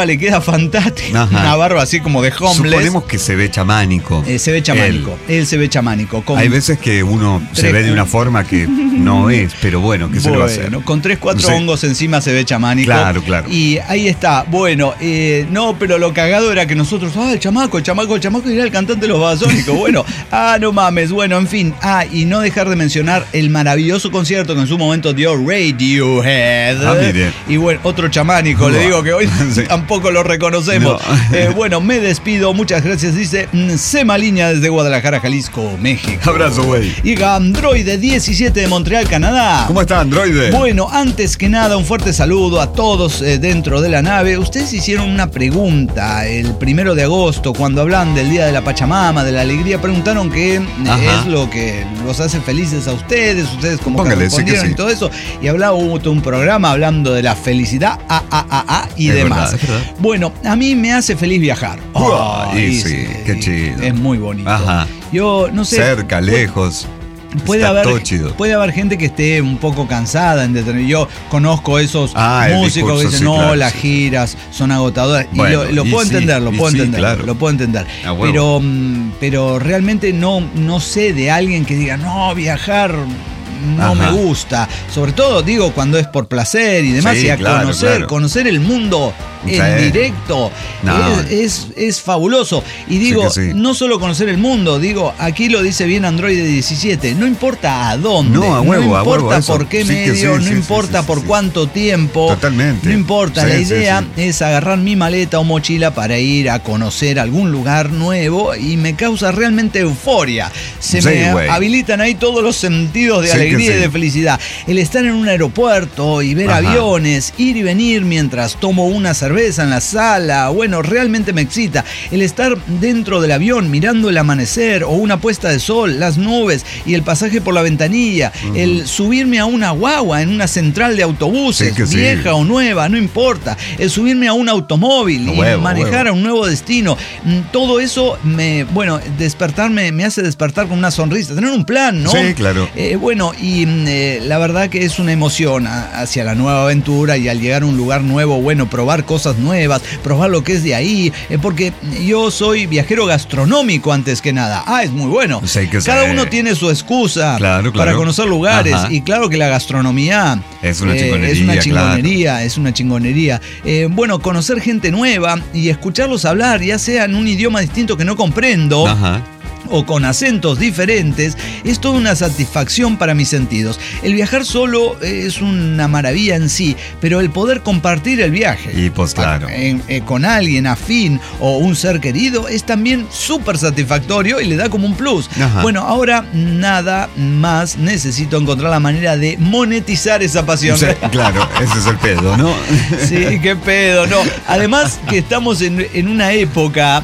fantástica, Ajá. una barba así como de homeless. Suponemos que se ve chamánico. Eh, se ve chamánico, él, él se ve chamánico. Con Hay veces que uno tres, se ve de una forma que no es, pero bueno, ¿qué se bueno, le va a hacer? Con tres, cuatro Sí. hongos encima se ve chamánico. Claro, claro. Y ahí está. Bueno, eh, no, pero lo cagado era que nosotros, ah, el chamaco, el chamaco, el chamaco era el cantante de los Babasónicos. Bueno, ah, no mames. Bueno, en fin. Ah, y no dejar de mencionar el maravilloso concierto que en su momento dio Radiohead. Ah, mire. Y bueno, otro chamánico, le digo que hoy Sí. tampoco lo reconocemos. No. Eh, bueno, me despido. Muchas gracias. Dice mm, Sema Liña desde Guadalajara, Jalisco, México. Abrazo, güey. Y Androide diecisiete de Montreal, Canadá. ¿Cómo está, androide? Bueno, antes que nada, un fuerte saludo a todos eh, dentro de la nave. Ustedes hicieron una pregunta el primero de agosto, cuando hablan del Día de la Pachamama, de la alegría. Preguntaron qué eh, Ajá. es lo que los hace felices a ustedes, ustedes como Póngale, que sí que respondieron sí. y todo eso. Y hablaba hubo todo un programa hablando de la felicidad a, a, a, a y Es demás. verdad, es verdad. Bueno, a mí me hace feliz viajar. Uah, y Ay, sí, qué chido. Es muy bonito. Ajá. Yo no sé. Cerca, lejos. Puede Está haber, todo chido. puede haber gente que esté un poco cansada en detener. Yo conozco esos Ah, el músicos discurso, que dicen, sí, no, claro, las sí. giras son agotadoras. Y Bueno, lo, lo y puedo sí, entender, lo y puedo sí, entender, claro. lo puedo entender. A huevo. Pero, mm, pero realmente no, no sé de alguien que diga, no, viajar no Ajá. me gusta. Sobre todo, digo, cuando es por placer y demás, Sí, y a claro, conocer, claro. conocer el mundo en Sí. directo. No. Es, es, es fabuloso. Y digo, que sí. no solo conocer el mundo, digo, aquí lo dice bien Android diecisiete, no importa a dónde, No, a huevo, no a importa huevo, eso. por qué Sí que medio, sí, no sí, importa sí, sí, por sí. cuánto tiempo. Totalmente. No importa, Sí, la sí, idea sí. es agarrar mi maleta o mochila para ir a conocer algún lugar nuevo y me causa realmente euforia. Se Sí, me güey. habilitan ahí todos los sentidos de Sí que alegría y sí. de felicidad. El estar en un aeropuerto y ver Ajá. aviones, ir y venir mientras tomo una cerveza en la sala, bueno, realmente me excita. El estar dentro del avión mirando el amanecer o una puesta de sol, las nubes y el pasaje por la ventanilla, uh-huh. El subirme a una guagua en una central de autobuses, Sí que sí. vieja o nueva, no importa, el subirme a un automóvil y Huevo, manejar huevo. a un nuevo destino, mm, todo eso me, bueno, despertarme, me hace despertar con una sonrisa, tener un plan, ¿no? Sí, claro. Eh, bueno, y mm, eh, la verdad que es una emoción a, hacia la nueva aventura y al llegar a un lugar nuevo, bueno, probar cosas nuevas, probar lo que es de ahí, eh, porque yo soy viajero gastronómico antes que nada. Ah, es muy bueno. Sí, que Cada sí. uno tiene su excusa Claro, claro. para conocer lugares. Ajá. Y claro que la gastronomía Es una eh, chingonería, es una claro. chingonería, es una chingonería. Eh, bueno, conocer gente nueva y escucharlos hablar, ya sea en un idioma distinto que no comprendo. Ajá. O con acentos diferentes, es toda una satisfacción para mis sentidos. El viajar solo es una maravilla en sí, pero el poder compartir el viaje Y pues claro. en- eh, con alguien afín o un ser querido es también súper satisfactorio y le da como un plus. Ajá. Bueno, ahora nada más, necesito encontrar la manera de monetizar esa pasión. Sí, claro, ese es el pedo, ¿no? Sí, qué pedo, no. Además que estamos en, en una época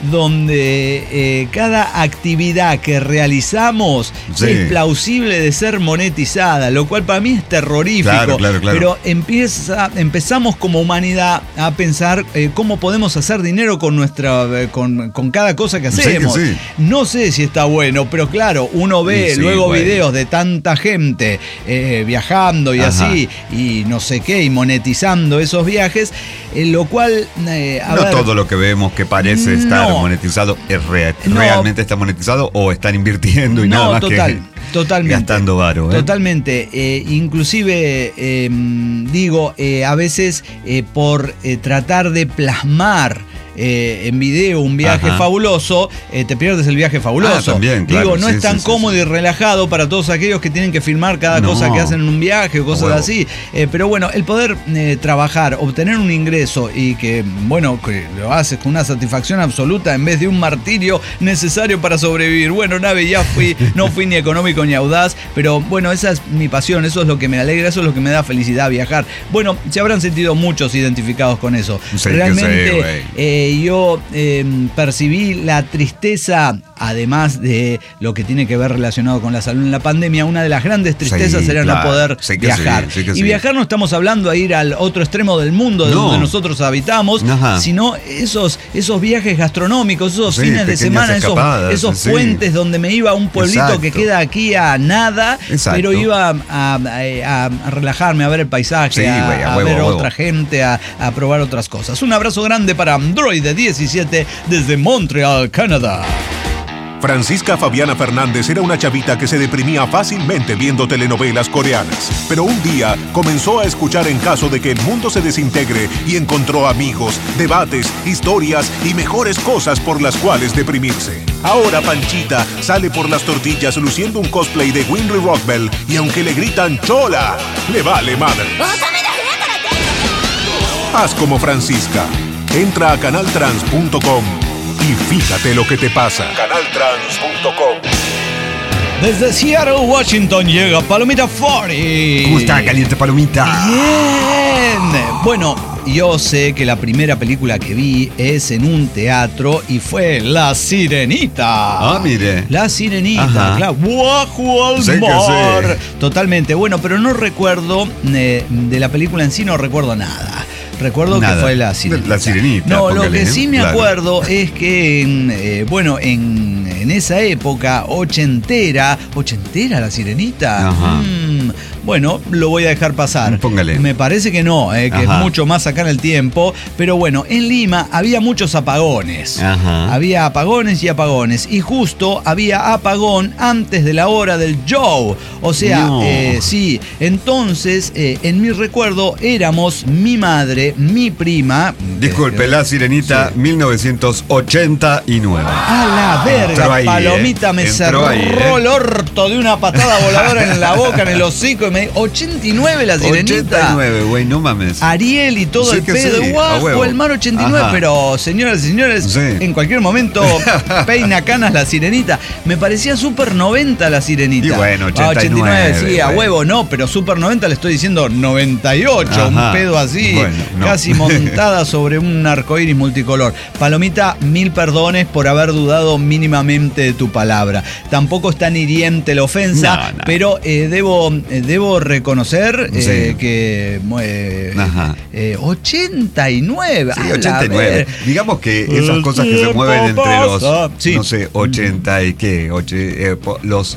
donde eh, cada actividad que realizamos Sí. es plausible de ser monetizada, lo cual para mí es terrorífico. Claro, claro, claro. Pero empieza, empezamos como humanidad a pensar eh, cómo podemos hacer dinero con nuestra, eh, con, con cada cosa que Sí, que hacemos. sí. No sé si está bueno, pero claro, uno ve Y sí, luego güey. videos de tanta gente eh, viajando y Ajá. así, y no sé qué, y monetizando esos viajes, eh, lo cual, eh, a No ver, todo lo que vemos que parece estar No. monetizado es re- No. realmente está monetizado o están invirtiendo y no, nada más total, que totalmente. gastando varo. ¿eh? Totalmente. Eh, inclusive, eh, digo, eh, a veces eh, por eh, tratar de plasmar eh, en video un viaje Ajá. fabuloso, eh, te pierdes el viaje fabuloso. Ah, también, claro, Digo, no sí, es tan sí, sí, cómodo sí. y relajado para todos aquellos que tienen que filmar cada No. cosa que hacen en un viaje o cosas huevo. así. Eh, pero bueno, el poder eh, trabajar, obtener un ingreso y que, bueno, que lo haces con una satisfacción absoluta en vez de un martirio necesario para sobrevivir. Bueno, nave, ya fui, no fui ni económico ni audaz, pero bueno, esa es mi pasión, eso es lo que me alegra, eso es lo que me da felicidad viajar. Bueno, se habrán sentido muchos identificados con eso. Sí, que sí, Realmente, güey. eh, eh, yo eh, percibí la tristeza, además de lo que tiene que ver relacionado con la salud en la pandemia. Una de las grandes tristezas Sí, era claro. no poder Sí que viajar. sí, sí que y sí. viajar no estamos hablando a ir al otro extremo del mundo de No. donde nosotros habitamos, Ajá. sino esos, esos viajes gastronómicos, esos Sí, fines de pequeñas semana, esos, escapadas, esos sí. puentes donde me iba a un pueblito Exacto. que queda aquí a nada, Exacto. pero iba a, a- a relajarme, a ver el paisaje, Sí, a, güey, a a huevo, ver a huevo. otra gente, a, a probar otras cosas. Un abrazo grande para Android diecisiete desde Montreal, Canadá. Francisca Fabiana Fernández era una chavita que se deprimía fácilmente viendo telenovelas coreanas. Pero un día comenzó a escuchar En caso de que el mundo se desintegre y encontró amigos, debates, historias y mejores cosas por las cuales deprimirse. Ahora Panchita sale por las tortillas luciendo un cosplay de Winry Rockbell y aunque le gritan ¡Chola!, le vale madre. Haz como Francisca. Entra a canal trans punto com y fíjate lo que te pasa. canal trans punto com. Desde Seattle, Washington, llega Palomita cuarenta. ¿Cómo está, caliente palomita? Bien. Bueno, yo sé que la primera película que vi es en un teatro y fue La Sirenita. Ah, mire. La Sirenita, Ajá. claro. Bajo al Sé que mar. sí. Totalmente. Bueno, pero no recuerdo eh, de la película en sí, no recuerdo nada. Recuerdo Nada. que fue La Sirenita. La Sirenita, No, lo póngale, que sí ¿eh? me Claro. acuerdo es que, en, eh, bueno, en, en esa época ochentera, ochentera La Sirenita. Ajá. Mm, bueno, lo voy a dejar pasar. Póngale. Me parece que no, eh, que Ajá. es mucho más acá en el tiempo. Pero bueno, en Lima había muchos apagones. Ajá. Había apagones y apagones. Y justo había apagón antes de la hora del show. O sea, No. eh, sí. Entonces, eh, en mi recuerdo, éramos mi madre, mi prima. Disculpe, eh, La Sirenita, sí. mil novecientos ochenta y nueve. A la Entró verga, ahí, Palomita eh. me Entró cerró ahí, eh. el orto de una patada voladora en la boca, en el hocico. Y me dijo, ochenta y nueve La Sirenita. ochenta y nueve, güey, no mames. Ariel y todo Sí el que pedo, sí, a guajo, huevo. el mar ochenta y nueve, Ajá. pero señoras y señores, Sí. en cualquier momento peina canas La Sirenita. Me parecía Super noventa La Sirenita. Y bueno, Ah, ochenta y nueve, sí, a bueno. huevo, no, pero Super noventa le estoy diciendo noventa y ocho, un Ajá. pedo así, Bueno, no. casi montada sobre un arcoíris multicolor. Palomita, mil perdones por haber dudado mínimamente de tu palabra. Tampoco es tan hiriente la ofensa, No, no. pero eh, debo, eh, debo reconocer eh, Sí. que eh, Ajá. eh, ochenta y nueve. Sí, a la ochenta y nueve. ver. Digamos que esas El cosas que se tiempo mueven entre los, pasa. Sí. no sé, ochenta y qué, oche- eh, po- los...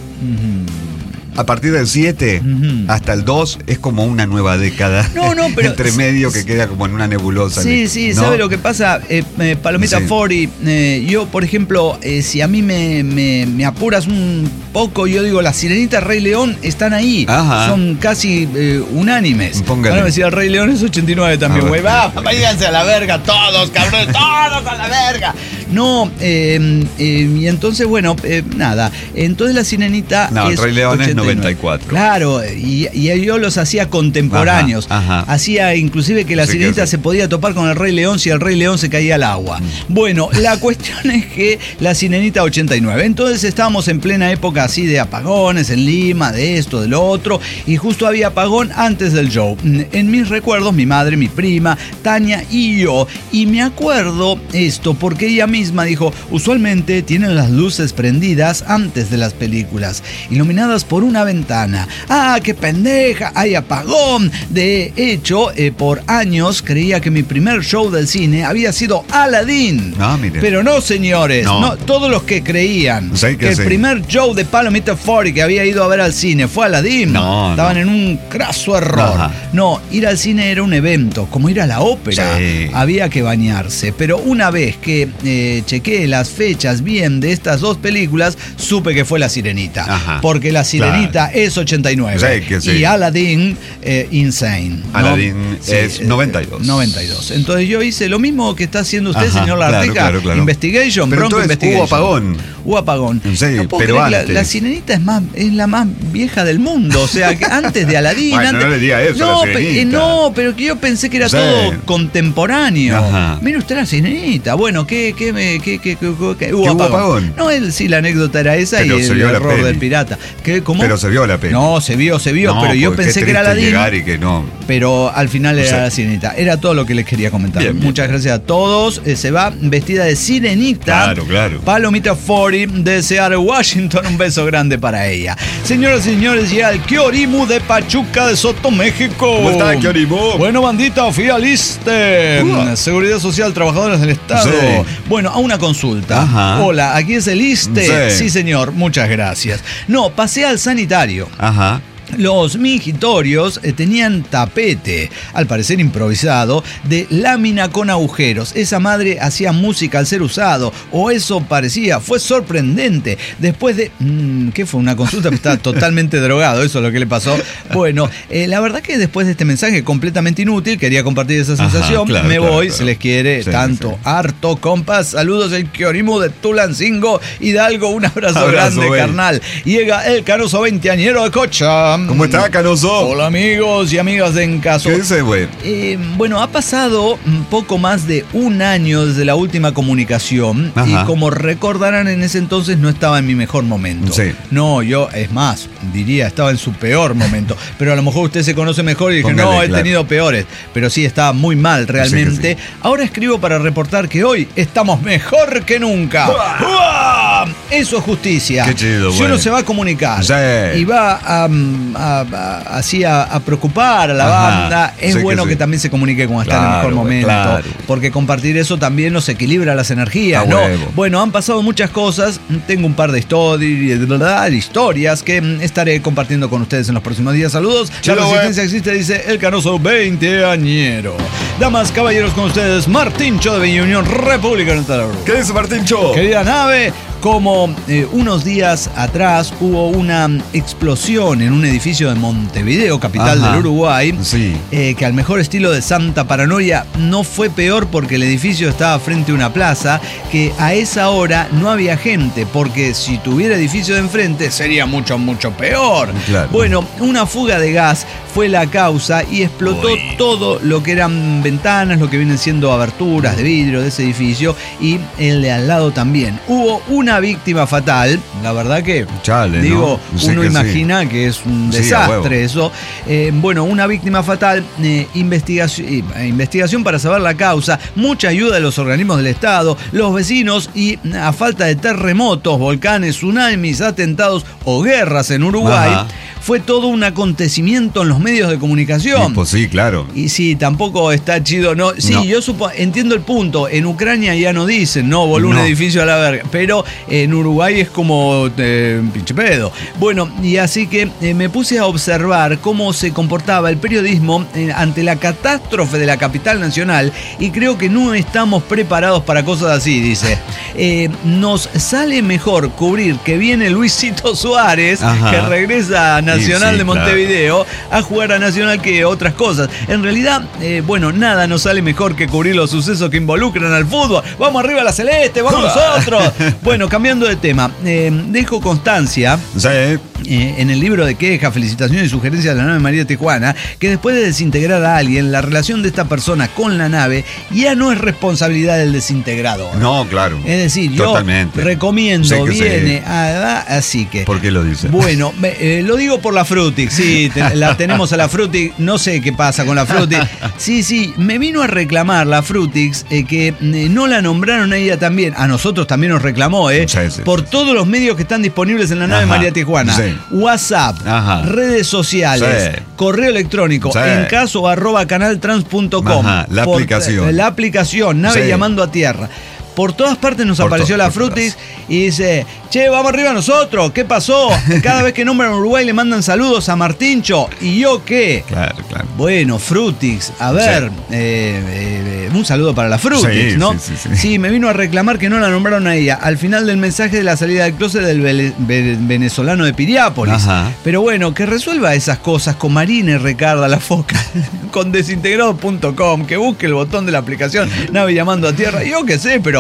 A partir del siete Ujú. hasta el dos es como una nueva década. No, no, pero- entre medio que queda como en una nebulosa. Sí, sí, ¿no? ¿sabe lo que pasa? Eh, eh, Palomita Sí. cuarenta, eh, yo, por ejemplo, eh, si a mí me, me- me apuras un poco, yo digo, La Sirenita, Rey León están ahí. Ajá. Son casi eh, unánimes. Póngale. Ahora me decía, el Rey León es ochenta y nueve también, A güey. ver. Va, váyanse a la verga, todos, cabrones, todos a la verga. No, eh, eh, y entonces, bueno, eh, nada. Entonces La Sirenita No, el es Rey León es ochenta y nueve. noventa y cuatro. Claro, y, y yo los hacía contemporáneos. Ajá, ajá. Hacía inclusive que La Sí, que Sirenita sí. se podía topar con el Rey León si el Rey León se caía al agua. Mm. Bueno, la cuestión es que La Sirenita ochenta y nueve. Entonces estábamos en plena época así de apagones en Lima, de esto, de lo otro, y justo había apagón antes del show. En mis recuerdos, mi madre, mi prima, Tania y yo, y me acuerdo esto porque ella misma dijo, usualmente tienen las luces prendidas antes de las películas, iluminadas por una ventana. ¡Ah, qué pendeja! ¡Hay apagón! De hecho, eh, por años creía que mi primer show del cine había sido Aladdin. Ah, mire. Pero no, señores, No. no, todos los que creían Sí, que que el sí. primer show de Palomita cuarenta que había ido a ver al cine fue Aladdin, No, estaban no. en un craso error. Ajá. No, ir al cine era un evento, como ir a la ópera. Sí. Había que bañarse. Pero una vez que eh, chequeé las fechas bien de estas dos películas, supe que fue La Sirenita. Ajá. Porque La Sirenita es ochenta y nueve. Sí, que sí. Y Aladdin, eh, Insane. ¿no? Aladdin es eh, noventa y dos. noventa y dos. Entonces yo hice lo mismo que está haciendo usted, Ajá, señor claro, Larteca. claro, claro. Investigation, Pero Bronco entonces Investigation. hubo apagón. Hubo apagón. Sí, No puedo pero creer que la- antes. La, Sirenita es más es la más vieja del mundo. O sea, que antes de Aladdin. Bueno, antes- no le diga eso a no, la pe- Sirenita. eh, no, pero que yo pensé que era Sí. todo contemporáneo. Ajá. Mira usted La Sirenita. Bueno, ¿qué, qué, eh, ¿qué, qué, qué, qué, qué? Hubo apagón. apagón. No, él sí, la anécdota era esa. Pero y el error del pirata. ¿Qué, cómo? Pero se vio la peli. No, se vio, se vio, no, pero yo pensé que era la llegar y que no. Pero al final era o sea, la sirenita. Era todo lo que les quería comentar. Bien, Muchas bien. gracias a todos. Eh, se va vestida de sirenita. Claro, claro. Palomita cuarenta de Seattle, Washington. Un beso grande para ella. Señoras y señores, llega el Kiorimu de Pachuca de Soto, México. ¿Cómo está, Kiorimu? Bueno, bandita, fui al ISSSTE. Uh. Seguridad Social, Trabajadores del Estado. Sí. Bueno, a una consulta. Ajá. Hola, ¿aquí es el ISSSTE? Sí. sí, señor. Muchas gracias. No, pasé al sanitario. Ajá. Los mingitorios eh, tenían tapete, al parecer improvisado, de lámina con agujeros. Esa madre hacía música al ser usado, o eso parecía. Fue sorprendente. Después de... Mmm, ¿Qué fue? Una consulta, estaba totalmente drogado, eso es lo que le pasó. Bueno, eh, la verdad que después de este mensaje completamente inútil, quería compartir esa sensación. Ajá, claro, me claro, voy, claro. Se les quiere sí, tanto, sí. harto, compas. Saludos, el Kiorimu de Tulancingo, Hidalgo. Un abrazo, abrazo grande, wey. carnal. Llega el Caruso veinteañero de Cocha. ¿Cómo está, Canoso? Hola, amigos y amigas de En Caso. ¿Qué dice, güey? Eh, bueno, ha pasado un poco más de un año desde la última comunicación. Ajá. Y como recordarán, en ese entonces no estaba en mi mejor momento. Sí. No, yo, es más, diría, estaba en su peor momento. Pero a lo mejor usted se conoce mejor y dije, Póngale, no, he claro. tenido peores. Pero sí, estaba muy mal realmente. Sí sí. Ahora escribo para reportar que hoy estamos mejor que nunca. ¡Uah! ¡Uah! Eso es justicia. Qué chido, si güey. uno se va a comunicar sí. y va a... Um, A, a, así a, a preocupar a la Ajá, banda, es sí bueno que, sí. que también se comunique cuando claro, está en el mejor momento, claro. porque compartir eso también nos equilibra las energías, ¿no? Huevo. Bueno, han pasado muchas cosas, tengo un par de histori- historias que estaré compartiendo con ustedes en los próximos días. Saludos, Chilo, la resistencia wey. existe, dice el Canoso veinteañero. Damas, caballeros, con ustedes, Martincho de Villa Unión, República Dominicana. ¿Qué dice Martincho? Querida nave, como eh, unos días atrás hubo una explosión en un edificio de Montevideo, capital Ajá, del Uruguay, sí. eh, que al mejor estilo de Santa Paranoia no fue peor porque el edificio estaba frente a una plaza, que a esa hora no había gente, porque si tuviera edificio de enfrente sería mucho, mucho peor. Claro. Bueno, una fuga de gas fue la causa y explotó Uy. todo lo que eran ventanas, lo que vienen siendo aberturas de vidrio de ese edificio, y el de al lado también. Hubo una víctima fatal, la verdad que Chale, digo, ¿no? Sí uno que imagina sí. que es un Sí, desastre eso. Eh, bueno, una víctima fatal, eh, investigación, eh, investigación para saber la causa, mucha ayuda de los organismos del Estado, los vecinos, y a falta de terremotos, volcanes, tsunamis, atentados o guerras en Uruguay, Ajá. fue todo un acontecimiento en los medios de comunicación. Sí, pues sí, claro. Y sí, tampoco está chido. No, sí, no. yo supo, entiendo el punto. En Ucrania ya no dicen, no, voló no. un edificio a la verga. Pero en Uruguay es como eh, un pinche pedo. Bueno, y así que eh, me puse a observar cómo se comportaba el periodismo eh, ante la catástrofe de la capital nacional, y creo que no estamos preparados para cosas así, dice. Eh, nos sale mejor cubrir que viene Luisito Suárez, Ajá. que regresa a Nacional sí, sí, de Montevideo, claro. a jugar a Nacional, que otras cosas. En realidad, eh, bueno, nada nos sale mejor que cubrir los sucesos que involucran al fútbol. ¡Vamos arriba a la celeste! ¡Vamos nosotros! Bueno, cambiando de tema, eh, dejo constancia sí. eh, en el libro de quejas, felicitaciones y sugerencias de la nave María Tijuana, que después de desintegrar a alguien, la relación de esta persona con la nave ya no es responsabilidad del desintegrador. No, claro. Es decir, yo Totalmente. recomiendo, sé viene, sé. a, a, así que... ¿Por qué lo dice? Bueno, me, eh, lo digo por la Frutix, sí, te, la tenemos a la Frutix, no sé qué pasa con la Frutix. Sí, sí, me vino a reclamar la Frutix eh, que eh, no la nombraron a ella también, a nosotros también nos reclamó, eh, sí, sí, por sí. todos los medios que están disponibles en la nave Ajá. María Tijuana. Sí. WhatsApp, Ajá. redes sociales, sí. correo electrónico, sí. en caso arroba canaltrans punto com. La por, aplicación. La aplicación, nave sí. llamando a tierra. Por todas partes nos por apareció to- la Frutix y dice, che, vamos arriba nosotros, ¿qué pasó? Cada vez que nombran Uruguay le mandan saludos a Martincho. ¿Y yo qué? Claro, claro. Bueno, Frutix, a ver, sí. eh, eh, un saludo para la Frutix, sí, ¿no? Sí, sí, sí. sí, me vino a reclamar que no la nombraron a ella al final del mensaje de la salida del closet del ve- ve- venezolano de Piriápolis. Ajá. Pero bueno, que resuelva esas cosas con Marina y Ricarda la Foca, con desintegrado punto com, que busque el botón de la aplicación nave llamando a tierra. Yo qué sé, pero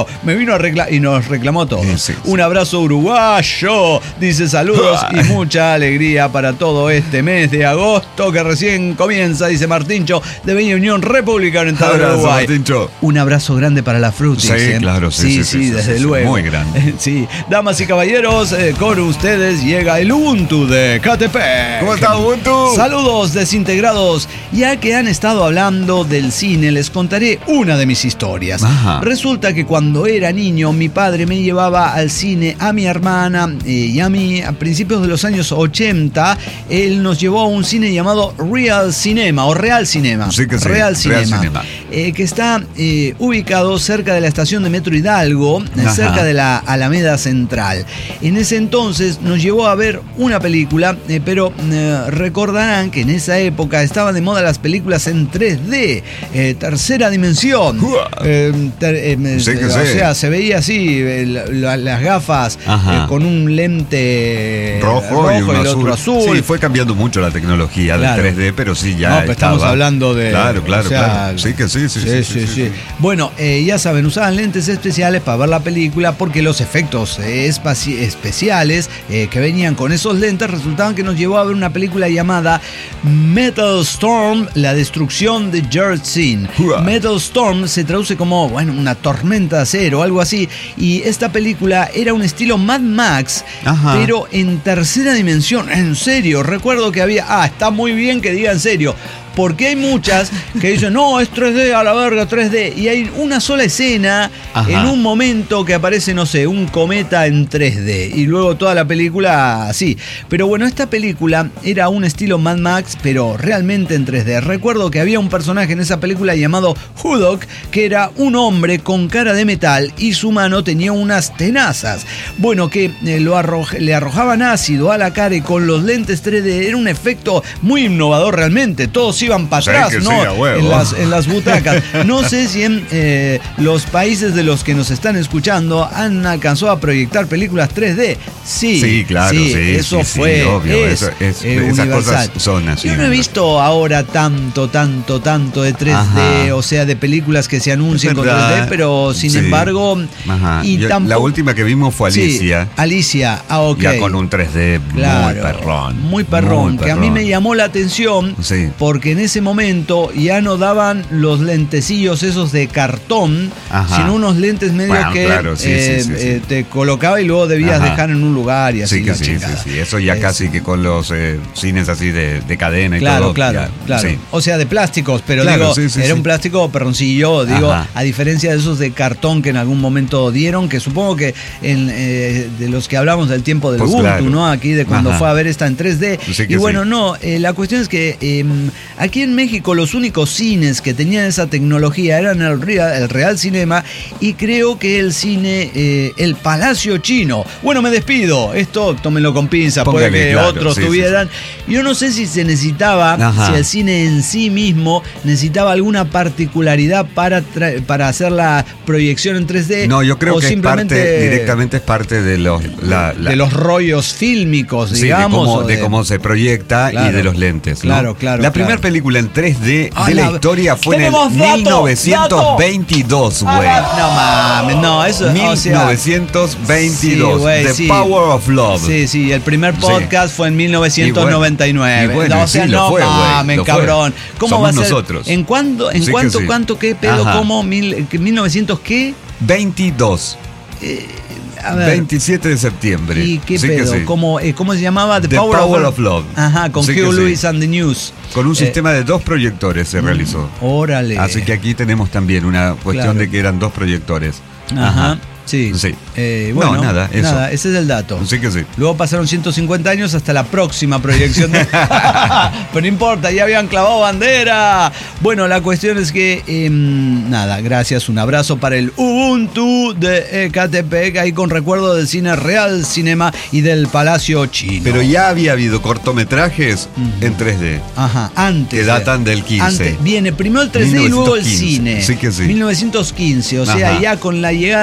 Martincho me vino a reclamar y nos reclamó todo. Sí, sí, Un abrazo uruguayo, dice saludos y mucha alegría para todo este mes de agosto que recién comienza, dice Martincho, de Bella Unión República Oriental de Uruguay. Martincho. Un abrazo grande para la Frutis. Sí, ¿eh? claro, sí, sí, sí, sí, sí desde sí, luego. Muy grande. Sí, damas y caballeros, eh, con ustedes llega el Ubuntu de Catepec. ¿Cómo está Ubuntu? Saludos desintegrados. Ya que han estado hablando del cine, les contaré una de mis historias. Ajá. Resulta que cuando era niño, mi padre me llevaba al cine a mi hermana eh, y a mí a principios de los años ochenta. Él nos llevó a un cine llamado Real Cinema o Real Cinema. Sí que sí, Real Cinema. Real Cinema. Eh, que está eh, ubicado cerca de la estación de Metro Hidalgo, Ajá. cerca de la Alameda Central. En ese entonces nos llevó a ver una película, eh, pero eh, recordarán que en esa época estaban de moda las películas en tres D, eh, tercera dimensión. Eh, ter, eh, sí que o sí. sea, se veía así, eh, la, las gafas eh, con un lente rojo, rojo y, y el azul. otro azul. Sí, fue cambiando mucho la tecnología claro. del tres D, pero sí ya no, pero estaba. estamos hablando de... Claro, claro, o sea, claro. Sí que sí, sí, sí. sí, sí, sí, sí, sí. sí. Bueno, eh, ya saben, usaban lentes especiales para ver la película porque los efectos eh, espaci- especiales eh, que venían con esos lentes resultaban que nos llevó a ver una película llamada Metal Storm, la destrucción de Yeltsin. Metal Storm se traduce como, bueno, una tormenta de acero o algo así, y esta película era un estilo Mad Max, Ajá. pero en tercera dimensión. En serio, recuerdo que había, ah, está muy bien que diga en serio, porque hay muchas que dicen, no, es tres D, a la verga, tres D. Y hay una sola escena, Ajá. en un momento que aparece, no sé, un cometa en tres D. Y luego toda la película así. Pero bueno, esta película era un estilo Mad Max, pero realmente en tres D. Recuerdo que había un personaje en esa película llamado Hudok, que era un hombre con cara de metal y su mano tenía unas tenazas. Bueno, que eh, lo arroj- le arrojaban ácido a la cara y con los lentes tres D era un efecto muy innovador realmente. Todos iban para atrás, ¿no? Sí, en, las, en las butacas. No sé si en eh, los países de los que nos están escuchando han alcanzado a proyectar películas tres D. Sí, sí, claro, sí, sí eso sí, fue, sí, obvio, es, eso, es eh, esas universal. Cosas son así. Yo no he visto ahora tanto, tanto, tanto de tres D, Ajá. o sea, de películas que se anuncian con tres D, pero sin sí. embargo... Ajá. Y Yo, tampoco... La última que vimos fue Alicia. Sí, Alicia, ah, ok. Ya con un tres D claro, muy perrón. Muy perrón, muy que perrón. a mí me llamó la atención, sí. porque en ese momento ya no daban los lentecillos esos de cartón, Ajá. sino unos lentes medios bueno, que claro, sí, eh, sí, sí, sí. Eh, te colocaba y luego debías Ajá. dejar en un lugar y así. Sí, que sí, sí, sí, eso ya es, casi que con los eh, cines así de, de cadena y claro, todo. Claro, ya, claro, sí. O sea, de plásticos, pero claro, digo, sí, sí, era sí. un plástico perroncillo, digo, Ajá. a diferencia de esos de cartón que en algún momento dieron, que supongo que en, eh, de los que hablamos del tiempo del pues Ubuntu, claro. ¿no? Aquí de cuando Ajá. fue a ver esta en tres D. Sí y bueno, sí. no, eh, la cuestión es que eh, aquí en México los únicos cines que tenían esa tecnología eran el Real, el Real Cinema y creo que el cine, eh, el Palacio Chino. Bueno, me despido. Esto tómenlo con pinza, puede que claro, otros sí, tuvieran. Sí, sí. Yo no sé si se necesitaba, Ajá. si el cine en sí mismo necesitaba alguna particularidad para, tra- para hacer la proyección en tres D. No, yo creo o que simplemente es parte, directamente es parte de los, la, la, de los rollos fílmicos, sí, digamos. De cómo, de, de cómo se proyecta claro, y de los lentes. ¿no? Claro, claro. La claro. primera película en tres D ah, de la, la historia fue en el dato, mil novecientos veintidós, güey. Ah, no mames, no, eso mil novecientos veintidós, sí, wey, The sí. Power of Love. Sí, sí, el primer podcast sí. fue en mil novecientos noventa y nueve. Y bueno, y bueno no, o sea, sí, no lo fue, mames, lo cabrón. Fue. ¿Cómo Somos va a ser? nosotros. ¿En cuándo, en sí cuánto, sí. cuánto, qué pedo, Ajá. cómo, mil, mil novecientos qué? veintidós. Eh, a ver. veintisiete de septiembre. ¿Y qué sí pedo? Sí. ¿Cómo, eh, ¿Cómo se llamaba? The, The Power, Power of, of Love. Ajá, con sí Hugh Lewis sí. and the News. Con un eh, sistema de dos proyectores se realizó. Órale. Así que aquí tenemos también una cuestión claro. de que eran dos proyectores. Ajá. Ajá. Sí. sí. Eh, bueno, no, nada, eso. nada, ese es el dato. Sí que sí. Luego pasaron ciento cincuenta años hasta la próxima proyección. De... Pero no importa, ya habían clavado bandera. Bueno, la cuestión es que, eh, nada, gracias, un abrazo para el Ubuntu de Ecatepec, ahí con recuerdo del cine Real Cinema y del Palacio Chino. Pero ya había habido cortometrajes uh-huh. en tres D. Ajá, antes. Que datan del quince. Antes. Viene primero el tres D y luego el cine. Sí que sí. mil novecientos quince, o sea, Ajá. ya con la llegada de, ¿cómo era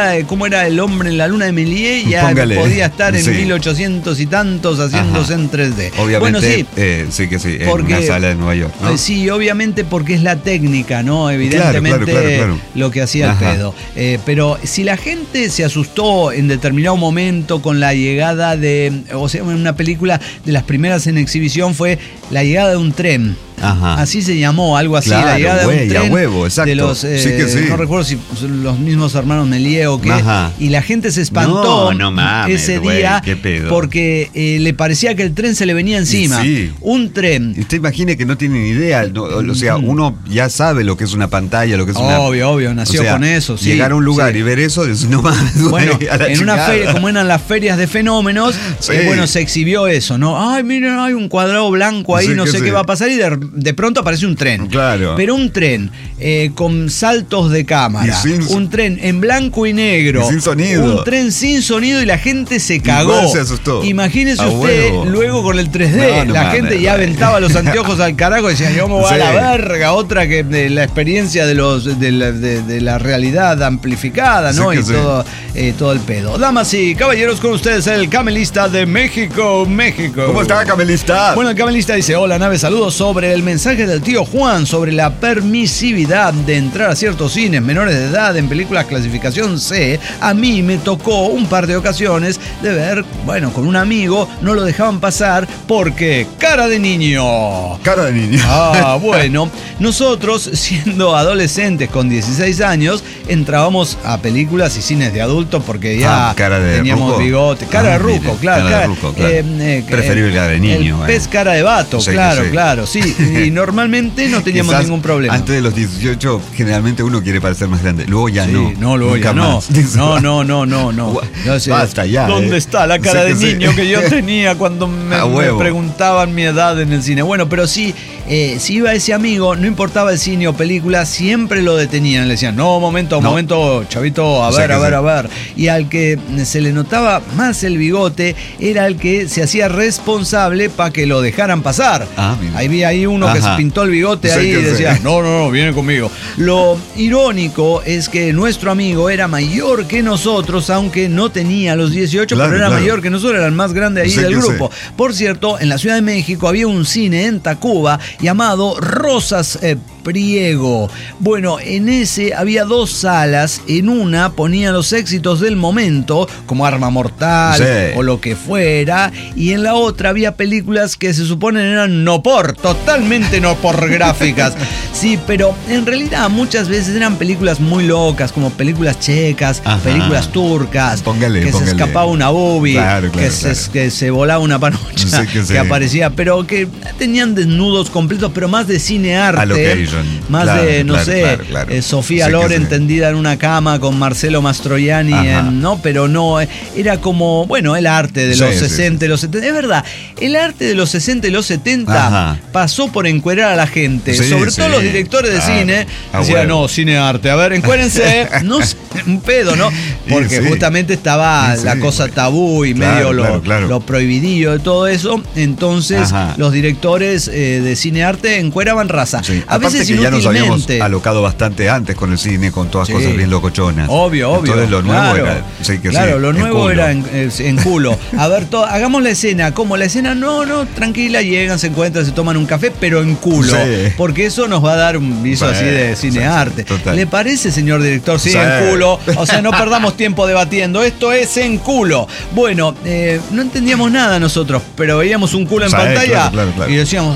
era El hombre en la luna de Méliès, ya Póngale. podía estar en Sí. mil ochocientos y tantos haciéndose Ajá. en tres D. Obviamente, Bueno, sí. eh, sí que sí, en Porque- una sala de Nueva York, ¿no? Eh, Sí, obviamente porque es la técnica, ¿no? Evidentemente claro, claro, claro. lo que hacía el Ajá. pedo. Eh, pero si la gente se asustó en determinado momento con la llegada de, o sea, en una película de las primeras en exhibición fue la llegada de un tren. Ajá. Así se llamó, algo así, Claro, la llegada güey, de un a tren huevo, exacto. de los, eh, Sí que sí. no recuerdo si son los mismos hermanos Méliès o qué, Ajá. y la gente se espantó No, no mames, ese güey, día qué pedo. porque eh, le parecía que el tren se le venía encima. sí. Un tren. Y usted imagine que no tiene ni idea, no, o sea, uno ya sabe lo que es una pantalla, lo que es una... Obvio, obvio, nació o sea, con eso, sí. Llegar a un lugar sí. y ver eso, es no mames, güey, Bueno, a la en una chingada. feria, como eran las ferias de fenómenos, Sí. eh, bueno, se exhibió eso, ¿no? Ay, miren, hay un cuadrado blanco ahí, Sí, no que sé sí. qué va a pasar, y de, de pronto aparece un tren. Claro. Pero un tren eh, con saltos de cámara, Y sin- un tren en blanco y negro, Y sin sonido. un tren sin sonido y la gente se cagó. Igual se asustó. Imagínese A usted huevo. luego con el tres D, No, no la mames, gente ya güey. aventaba los anteojos al carajo y decía, yo me voy a Sí. la verga, otra que de la experiencia de los de la, de- de la realidad amplificada, ¿no? Sí que y sí. todo, eh, todo el pedo. Damas y caballeros, con ustedes el camelista de México, México. ¿Cómo está, camelista? Bueno, el camelista dice, hola nave, saludos sobre el mensaje del tío Juan sobre la permisividad de entrar a ciertos cines menores de edad en películas clasificación C. A mí me tocó un par de ocasiones de ver, bueno, con un amigo, no lo dejaban pasar porque cara de niño. Cara de niño. Ah, bueno, nosotros siendo adolescentes con dieciséis años entrábamos a películas y cines de adultos porque ya Ah, cara de teníamos ruco. bigote, cara Ah, de ruco, mire, claro, cara de ruco, claro. Preferible cara de niño, el eh. pez cara de vato, Sí que claro, sí. claro, sí, y normalmente no teníamos Quizás ningún problema. Antes de los dieciocho, generalmente uno quiere parecer más grande. Luego ya Sí, no. no, luego Nunca ya no. más. No, no, no, no, no. Gua- Yo sé, Basta ya, ¿Dónde eh. está la cara Sé de que sí. niño que yo tenía cuando me, A me huevo. preguntaban mi edad en el cine? Bueno, pero sí, eh, si iba ese amigo, no importaba el cine o película, siempre lo detenían. Le decían, no, momento, No. momento, chavito, a O sea ver, que a ver, sí. a ver. Y al que se le notaba más el bigote era el que se hacía responsable para que lo dejaran pasar. Ah, mira. Ahí vi ahí uno que Ajá. se pintó el bigote Sí ahí y que sí. decía, no, no, no, viene conmigo. Lo irónico es que nuestro amigo era mayor que nosotros, aunque no tenía los dieciocho, Claro, pero era claro. mayor que nosotros, era el más grande ahí Sí del que grupo. Por cierto, en la Ciudad de México había un cine en Tacuba llamado Rosas eh, Priego. Bueno, en ese había dos salas. En una ponían los éxitos del momento, como Arma Mortal Sí. o lo que fuera, y en la otra había películas que se suponen eran no por, totalmente no porgráficas. Sí, pero en realidad muchas veces eran películas muy locas, como películas checas, Ajá. películas turcas, Póngale, que póngale. se escapaba una boobie, Claro, claro, que, se, claro. que se volaba una panocha, Sí, que sí. que aparecía, pero que tenían desnudos completos, pero más de cine-arte, A location. más Claro, de, no claro, sé, claro, claro. eh, Sofía Sí que Loren sí. tendida en una cama con Marcelo Mastroianni, Ajá. en- ¿no? Pero no, eh, era como, bueno, el arte de Sí, los sí, sesenta y los setenta. Es verdad, el arte de los sesenta y los setenta Ajá. pasó por encuerar a la gente, Sí, sobre sí. todo los directores de Claro. cine. A Decían, huevo. no, cine-arte, a ver, encuérense, no sé, un pedo, ¿no? Porque Y sí. justamente estaba Sí, la sí, cosa güey. tabú y Claro, medio lo, claro, claro. lo prohibidillo de todo eso. Entonces, Ajá. los directores eh, de cine-arte encueraban raza. Sí. A Aparte veces que ya nos habíamos inútilmente. alocado bastante antes con el cine, con todas Sí. cosas bien locochonas. Obvio, obvio. Entonces lo nuevo claro. era. Sí, que claro, sí, lo en nuevo culo. era en, eh, en culo. A ver, to- hagamos la escena. ¿Cómo la escena? No, no, tranquila, llegan, se encuentran, se toman un café, pero en culo. Sí. Porque eso nos va a dar un viso Sí, así de sí, cine-arte. sí, total. ¿Le parece, señor director? Sí, Sí. en culo. O sea, no perdamos tiempo debatiendo. Esto es en culo. Bueno, eh, no entendíamos nada nosotros, pero veíamos un culo en Sí, pantalla claro, claro, claro. y decíamos,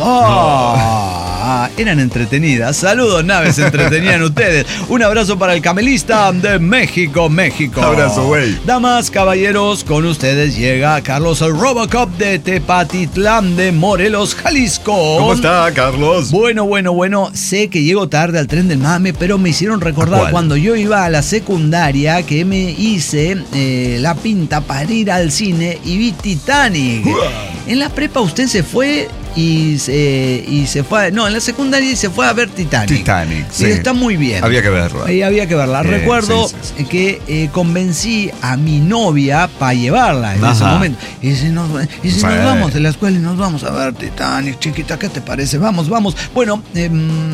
¡ah! Eran entretenidas. Saludos, naves, entretenían ustedes. Un abrazo para el camelista de México, México. Abrazo, güey. Damas, caballeros, con ustedes llega Carlos el Robocop de Tepatitlán de Morelos, Jalisco. ¿Cómo está, Carlos? Bueno, bueno, bueno, sé que llego tarde al tren del mame, pero me hicieron ¿A recordar cuál? cuando yo iba a la secundaria que me hice eh, la pinta para ir al cine y vi Titanic. En la prepa usted se fue y se, y se fue, no, en la secundaria y se fue a ver Titanic. Titanic, Y sí. está muy bien. Había que verla. Ahí había que verla. Eh, Recuerdo sí, sí, sí. que eh, convencí a mi novia para llevarla en Ajá. ese momento. Y si nos, y si Sí. nos vamos de la escuela y nos vamos a ver Titanic, chiquita, ¿qué te parece? Vamos, vamos. Bueno, eh,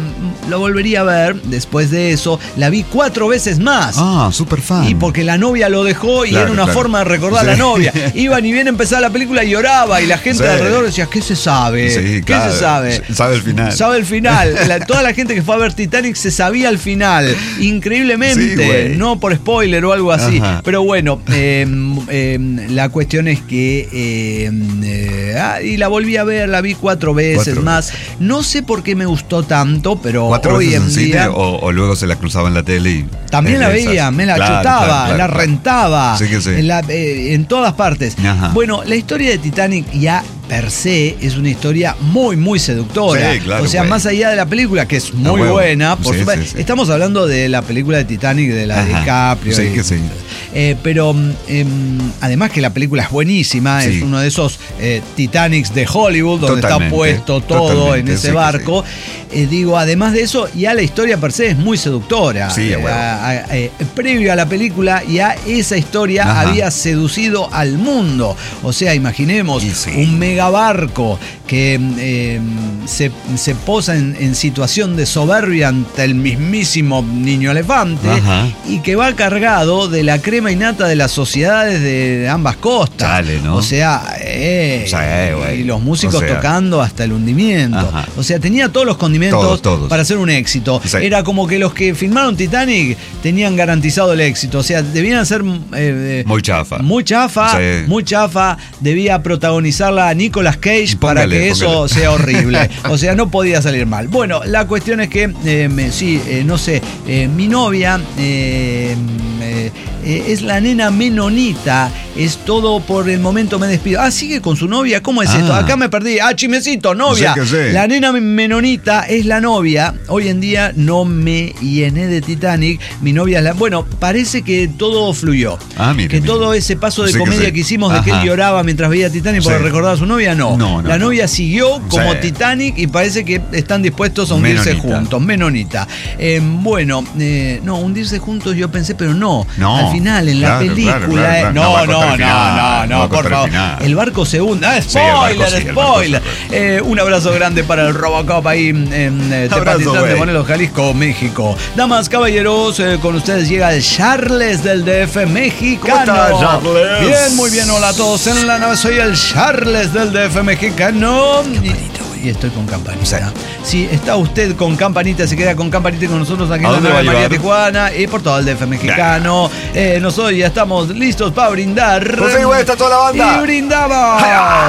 lo volvería a ver después de eso. La vi cuatro veces más. Ah, súper fan. Y porque la novia lo dejó y Claro, era una claro. forma de recordar Sí. a la novia. Iban y bien empezaba la película y lloraba y la gente Sí. alrededor decía, ¿qué se sabe? Sí, ¿Qué claro. se sabe? Sabe el final. Sabe el final. La- toda la gente que fue a ver Titanic se sabía el final. Increíblemente. Sí, güey. No por spoiler o algo así. Ajá. Pero bueno, eh, eh, la cuestión es que... eh, eh, ah, y la volví a ver, la vi cuatro veces Cuatro más. No sé por qué me gustó tanto, pero ¿Cuatro hoy veces en en cine día... o, o luego se la cruzaba en la tele? Y También es la de veía, esas? me la Claro, chutaba, claro, claro, la claro. rentaba. Sí que sí. En, la- eh, en todas partes. Ajá. Bueno, la historia de Titanic ya per se es una historia muy, muy seductora. Sí, claro, o sea, güey. más allá de la película, que es Ah, muy huevo. buena, por Sí, supuesto. sí, sí. Estamos hablando de la película de Titanic, de la de Ajá. DiCaprio. Sí, y- que sí. Eh, pero mm, em, además que la película es buenísima, Sí. es uno de esos eh, Titanics de Hollywood donde Totalmente, está puesto todo totalmente, en ese sí que barco. Eh, digo, además de eso, ya la historia per se es muy seductora. Sí, Eh, huevo. a- a- eh, previo a la película, ya esa historia Ajá. había seducido al mundo. O sea, imaginemos Y sí. un megabarco que eh, se, se posa en, en situación de soberbia ante el mismísimo niño elefante Ajá. y que va cargado de la crema innata de las sociedades de ambas costas. Chale, ¿no? O sea, eh, Sí, güey. y los músicos O sea. tocando hasta el hundimiento. Ajá. O sea, tenía todos los condimentos Todos, todos. para hacer un éxito. Sí. Era como que los que filmaron Titanic tenían garantizado el éxito. O sea, debían ser eh, eh, Muy chafa. muy chafa, Sí. muy chafa. Debía protagonizarla Nicolas Cage para Póngale, que eso póngale. sea horrible. O sea, no podía salir mal. Bueno, la cuestión es que, eh, me- sí, eh, no sé, eh, mi novia eh, eh, eh, es la nena menonita. Es todo por el momento me despido. Ah, sigue con su novia. ¿Cómo es Ah. esto? Acá me perdí. Ah, chimecito, novia. Sí que sí. La nena menonita es la novia. Hoy en día no me llené de Titanic. Mi novia es la. Bueno, parece que todo fluyó. Ah, mire, que mire. todo ese paso de Sí que comedia sí. que hicimos de que él Ajá. lloraba mientras veía Titanic porque Sí. recordaba a su novia, no. No, no, la no. novia siguió como Sí. Titanic y parece que están dispuestos a hundirse Menonita. juntos. Menonita. Eh, bueno, eh, no, hundirse juntos yo pensé, pero no. No, Al final, en claro, la película. claro, claro, eh, claro. no, No va a no, costar no, el final, no, no no, va a por costar el favor. final. El barco se hunde. Ah, Sí, el barco spoiler, sí, el barco spoiler. sí. Eh, un abrazo grande para el Robocop ahí en eh, Abrazo, Tepatitlán de güey. Morelos, Jalisco, México. Damas, caballeros, eh, con ustedes llega el Charles del D F mexicano. ¿Cómo estás, Charles? Bien, muy bien, hola a todos en la nave. Soy el Charles del D F mexicano. Y, y estoy con campanita. Si está usted con campanita, se queda con campanita y con nosotros aquí ¿A en la dónde nave va a María llevar? Tijuana y por todo el D F mexicano. Eh, nosotros ya estamos listos para brindar. Pues sí, güey, está toda la banda. Y brindamos.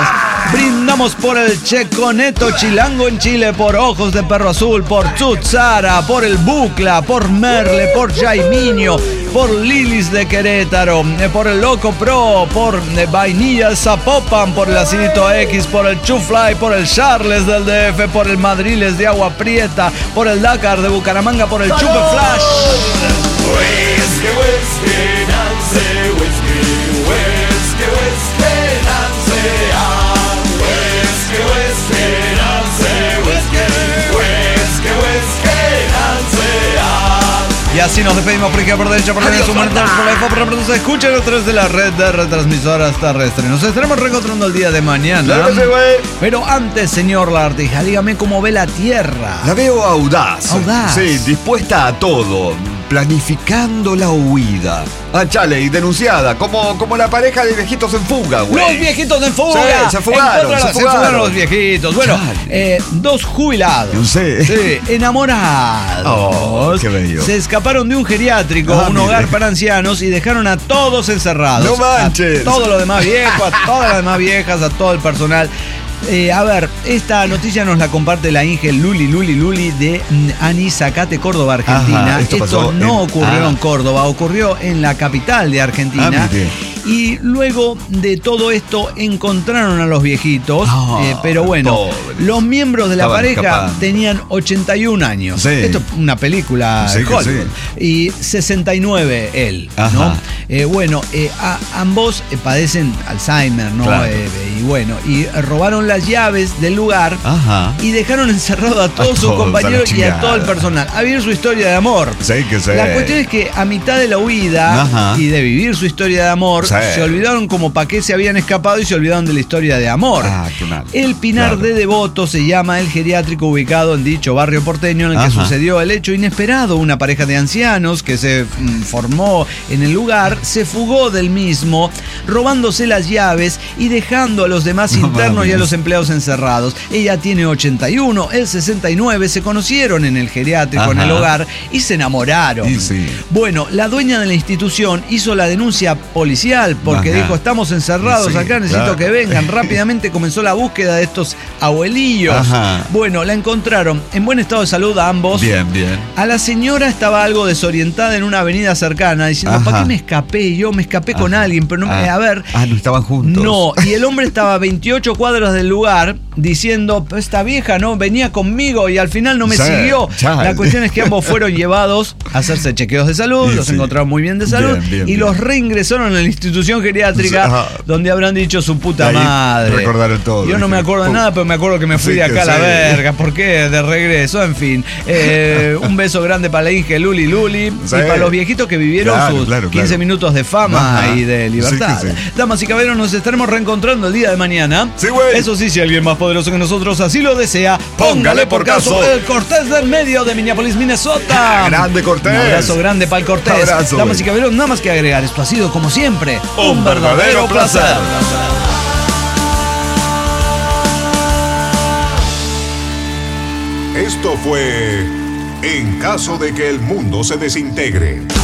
Brindamos por el Checo Neto Chilango en Chile, por Ojos de Perro Azul, por Tzutzara, por el Bucla, por Merle, por Jaiminho, por Lilis de Querétaro, eh, por el Loco Pro, por eh, Vainilla Zapopan, por el Acidito X, por el Chufly, por el Charles del D F, por el Madriles de Agua Prieta, por el Dakar de Bucaramanga, por el Chupe Flash. Whisky, whisky, Nancy, whisky, whisky, whisky, Nancy, ah. Whisky, whisky, Nancy, whisky, whisky, whisky, Nancy, ah. Y así nos despedimos por aquí por derecha, por derecha, por derecha, por derecha, por derecha, se escuchan a través de la red de retransmisoras terrestres. Nos estaremos reencontrando el día de mañana. Claro que sí, güey. Pero antes, señor Lagartija, dígame cómo ve la Tierra. La veo audaz. Audaz. Sí, dispuesta a todo. Planificando la huida. Ah, chale, y denunciada. Como, como la pareja de viejitos en fuga, güey. Los viejitos en fuga. Sí, se fugaron, Encontraron- se fugaron. los viejitos. Bueno, Chale. eh, dos jubilados. No sé. Sí, enamorados. Oh, qué bello. Se escaparon de un geriátrico, Ah, un mire. hogar para ancianos y dejaron a todos encerrados. No manches. A todos los demás viejos, a todas las demás viejas, a todo el personal. Eh, a ver, esta noticia nos la comparte la Inge Luli Luli Luli de mm, Anizacate, Córdoba, Argentina. Ajá, esto pasó no en- ocurrió ah. en Córdoba, ocurrió en la capital de Argentina. Ah, mire. Y luego de todo esto encontraron a los viejitos, Oh, eh, pero bueno, pobres. los miembros de la Estaban pareja escapando. tenían ochenta y un años. Sí. Esto es una película Sí de que Hollywood. sí. Y sesenta y nueve él, Ajá. ¿no? Eh, bueno, eh, a- ambos eh, padecen Alzheimer, ¿no? Claro. Eh, y bueno, y robaron las llaves del lugar Ajá. y dejaron encerrado a todos sus todos, a la compañeros y a chingada. todo el personal. A vivir su historia de amor. Sí que sí. La cuestión es que a mitad de la huida Ajá. y de vivir su historia de amor, Sí. se olvidaron como para qué se habían escapado y se olvidaron de la historia de amor. Ah, qué mal. El Pinar Claro. de Devoto se llama el geriátrico ubicado en dicho barrio porteño en el que Ajá. sucedió el hecho inesperado. Una pareja de ancianos que se mm, formó en el lugar se fugó del mismo, robándose las llaves y dejando a los demás No internos mames. y a los empleados encerrados. Ella tiene ochenta y uno, él sesenta y nueve, se conocieron en el geriátrico, en el Ajá. hogar, y se enamoraron. Y sí. Bueno, la dueña de la institución hizo la denuncia policial porque Ajá. dijo, estamos encerrados Sí, acá, necesito claro. que vengan. Rápidamente comenzó la búsqueda de estos abuelillos. Ajá. Bueno, la encontraron en buen estado de salud a ambos. Bien, bien. A la señora estaba algo desorientada en una avenida cercana, diciendo, Ajá. ¿para qué me escapé? Yo me escapé con Ajá. alguien, pero no me... Ah. A ver... Ah, no estaban juntos. No, y el hombre estaba a veintiocho cuadras del lugar diciendo, esta vieja no venía conmigo y al final no me Sí, siguió. ya. La cuestión es que ambos fueron llevados a hacerse chequeos de salud, Sí, los sí. encontraron muy bien de salud Bien, bien, y bien. los reingresaron en la institución geriátrica Sí, ajá. donde habrán dicho su puta Ahí madre. recordaron todo, Yo no me dije, acuerdo de pum. nada, pero me acuerdo que me fui Sí, de acá que a la sí. verga. ¿Por qué? De regreso, en fin. Eh, un beso grande para la Inge Luli Luli Sí. y para los viejitos que vivieron Claro, sus claro, quince claro. minutos de fama Ajá. y de libertad. Sí que sí. Damas y caballeros, nos estaremos reencontrando el día de mañana. Sí, güey. Eso sí, si alguien más poderoso que nosotros así lo desea, Póngale por caso. el Cortés del medio de Minneapolis, Minnesota. Grande Cortés. Un abrazo grande para el Cortés. Abrazo, Damas güey. y caballeros, nada más que agregar. Esto ha sido, como siempre, Un verdadero placer. Esto fue En caso de que el mundo se desintegre.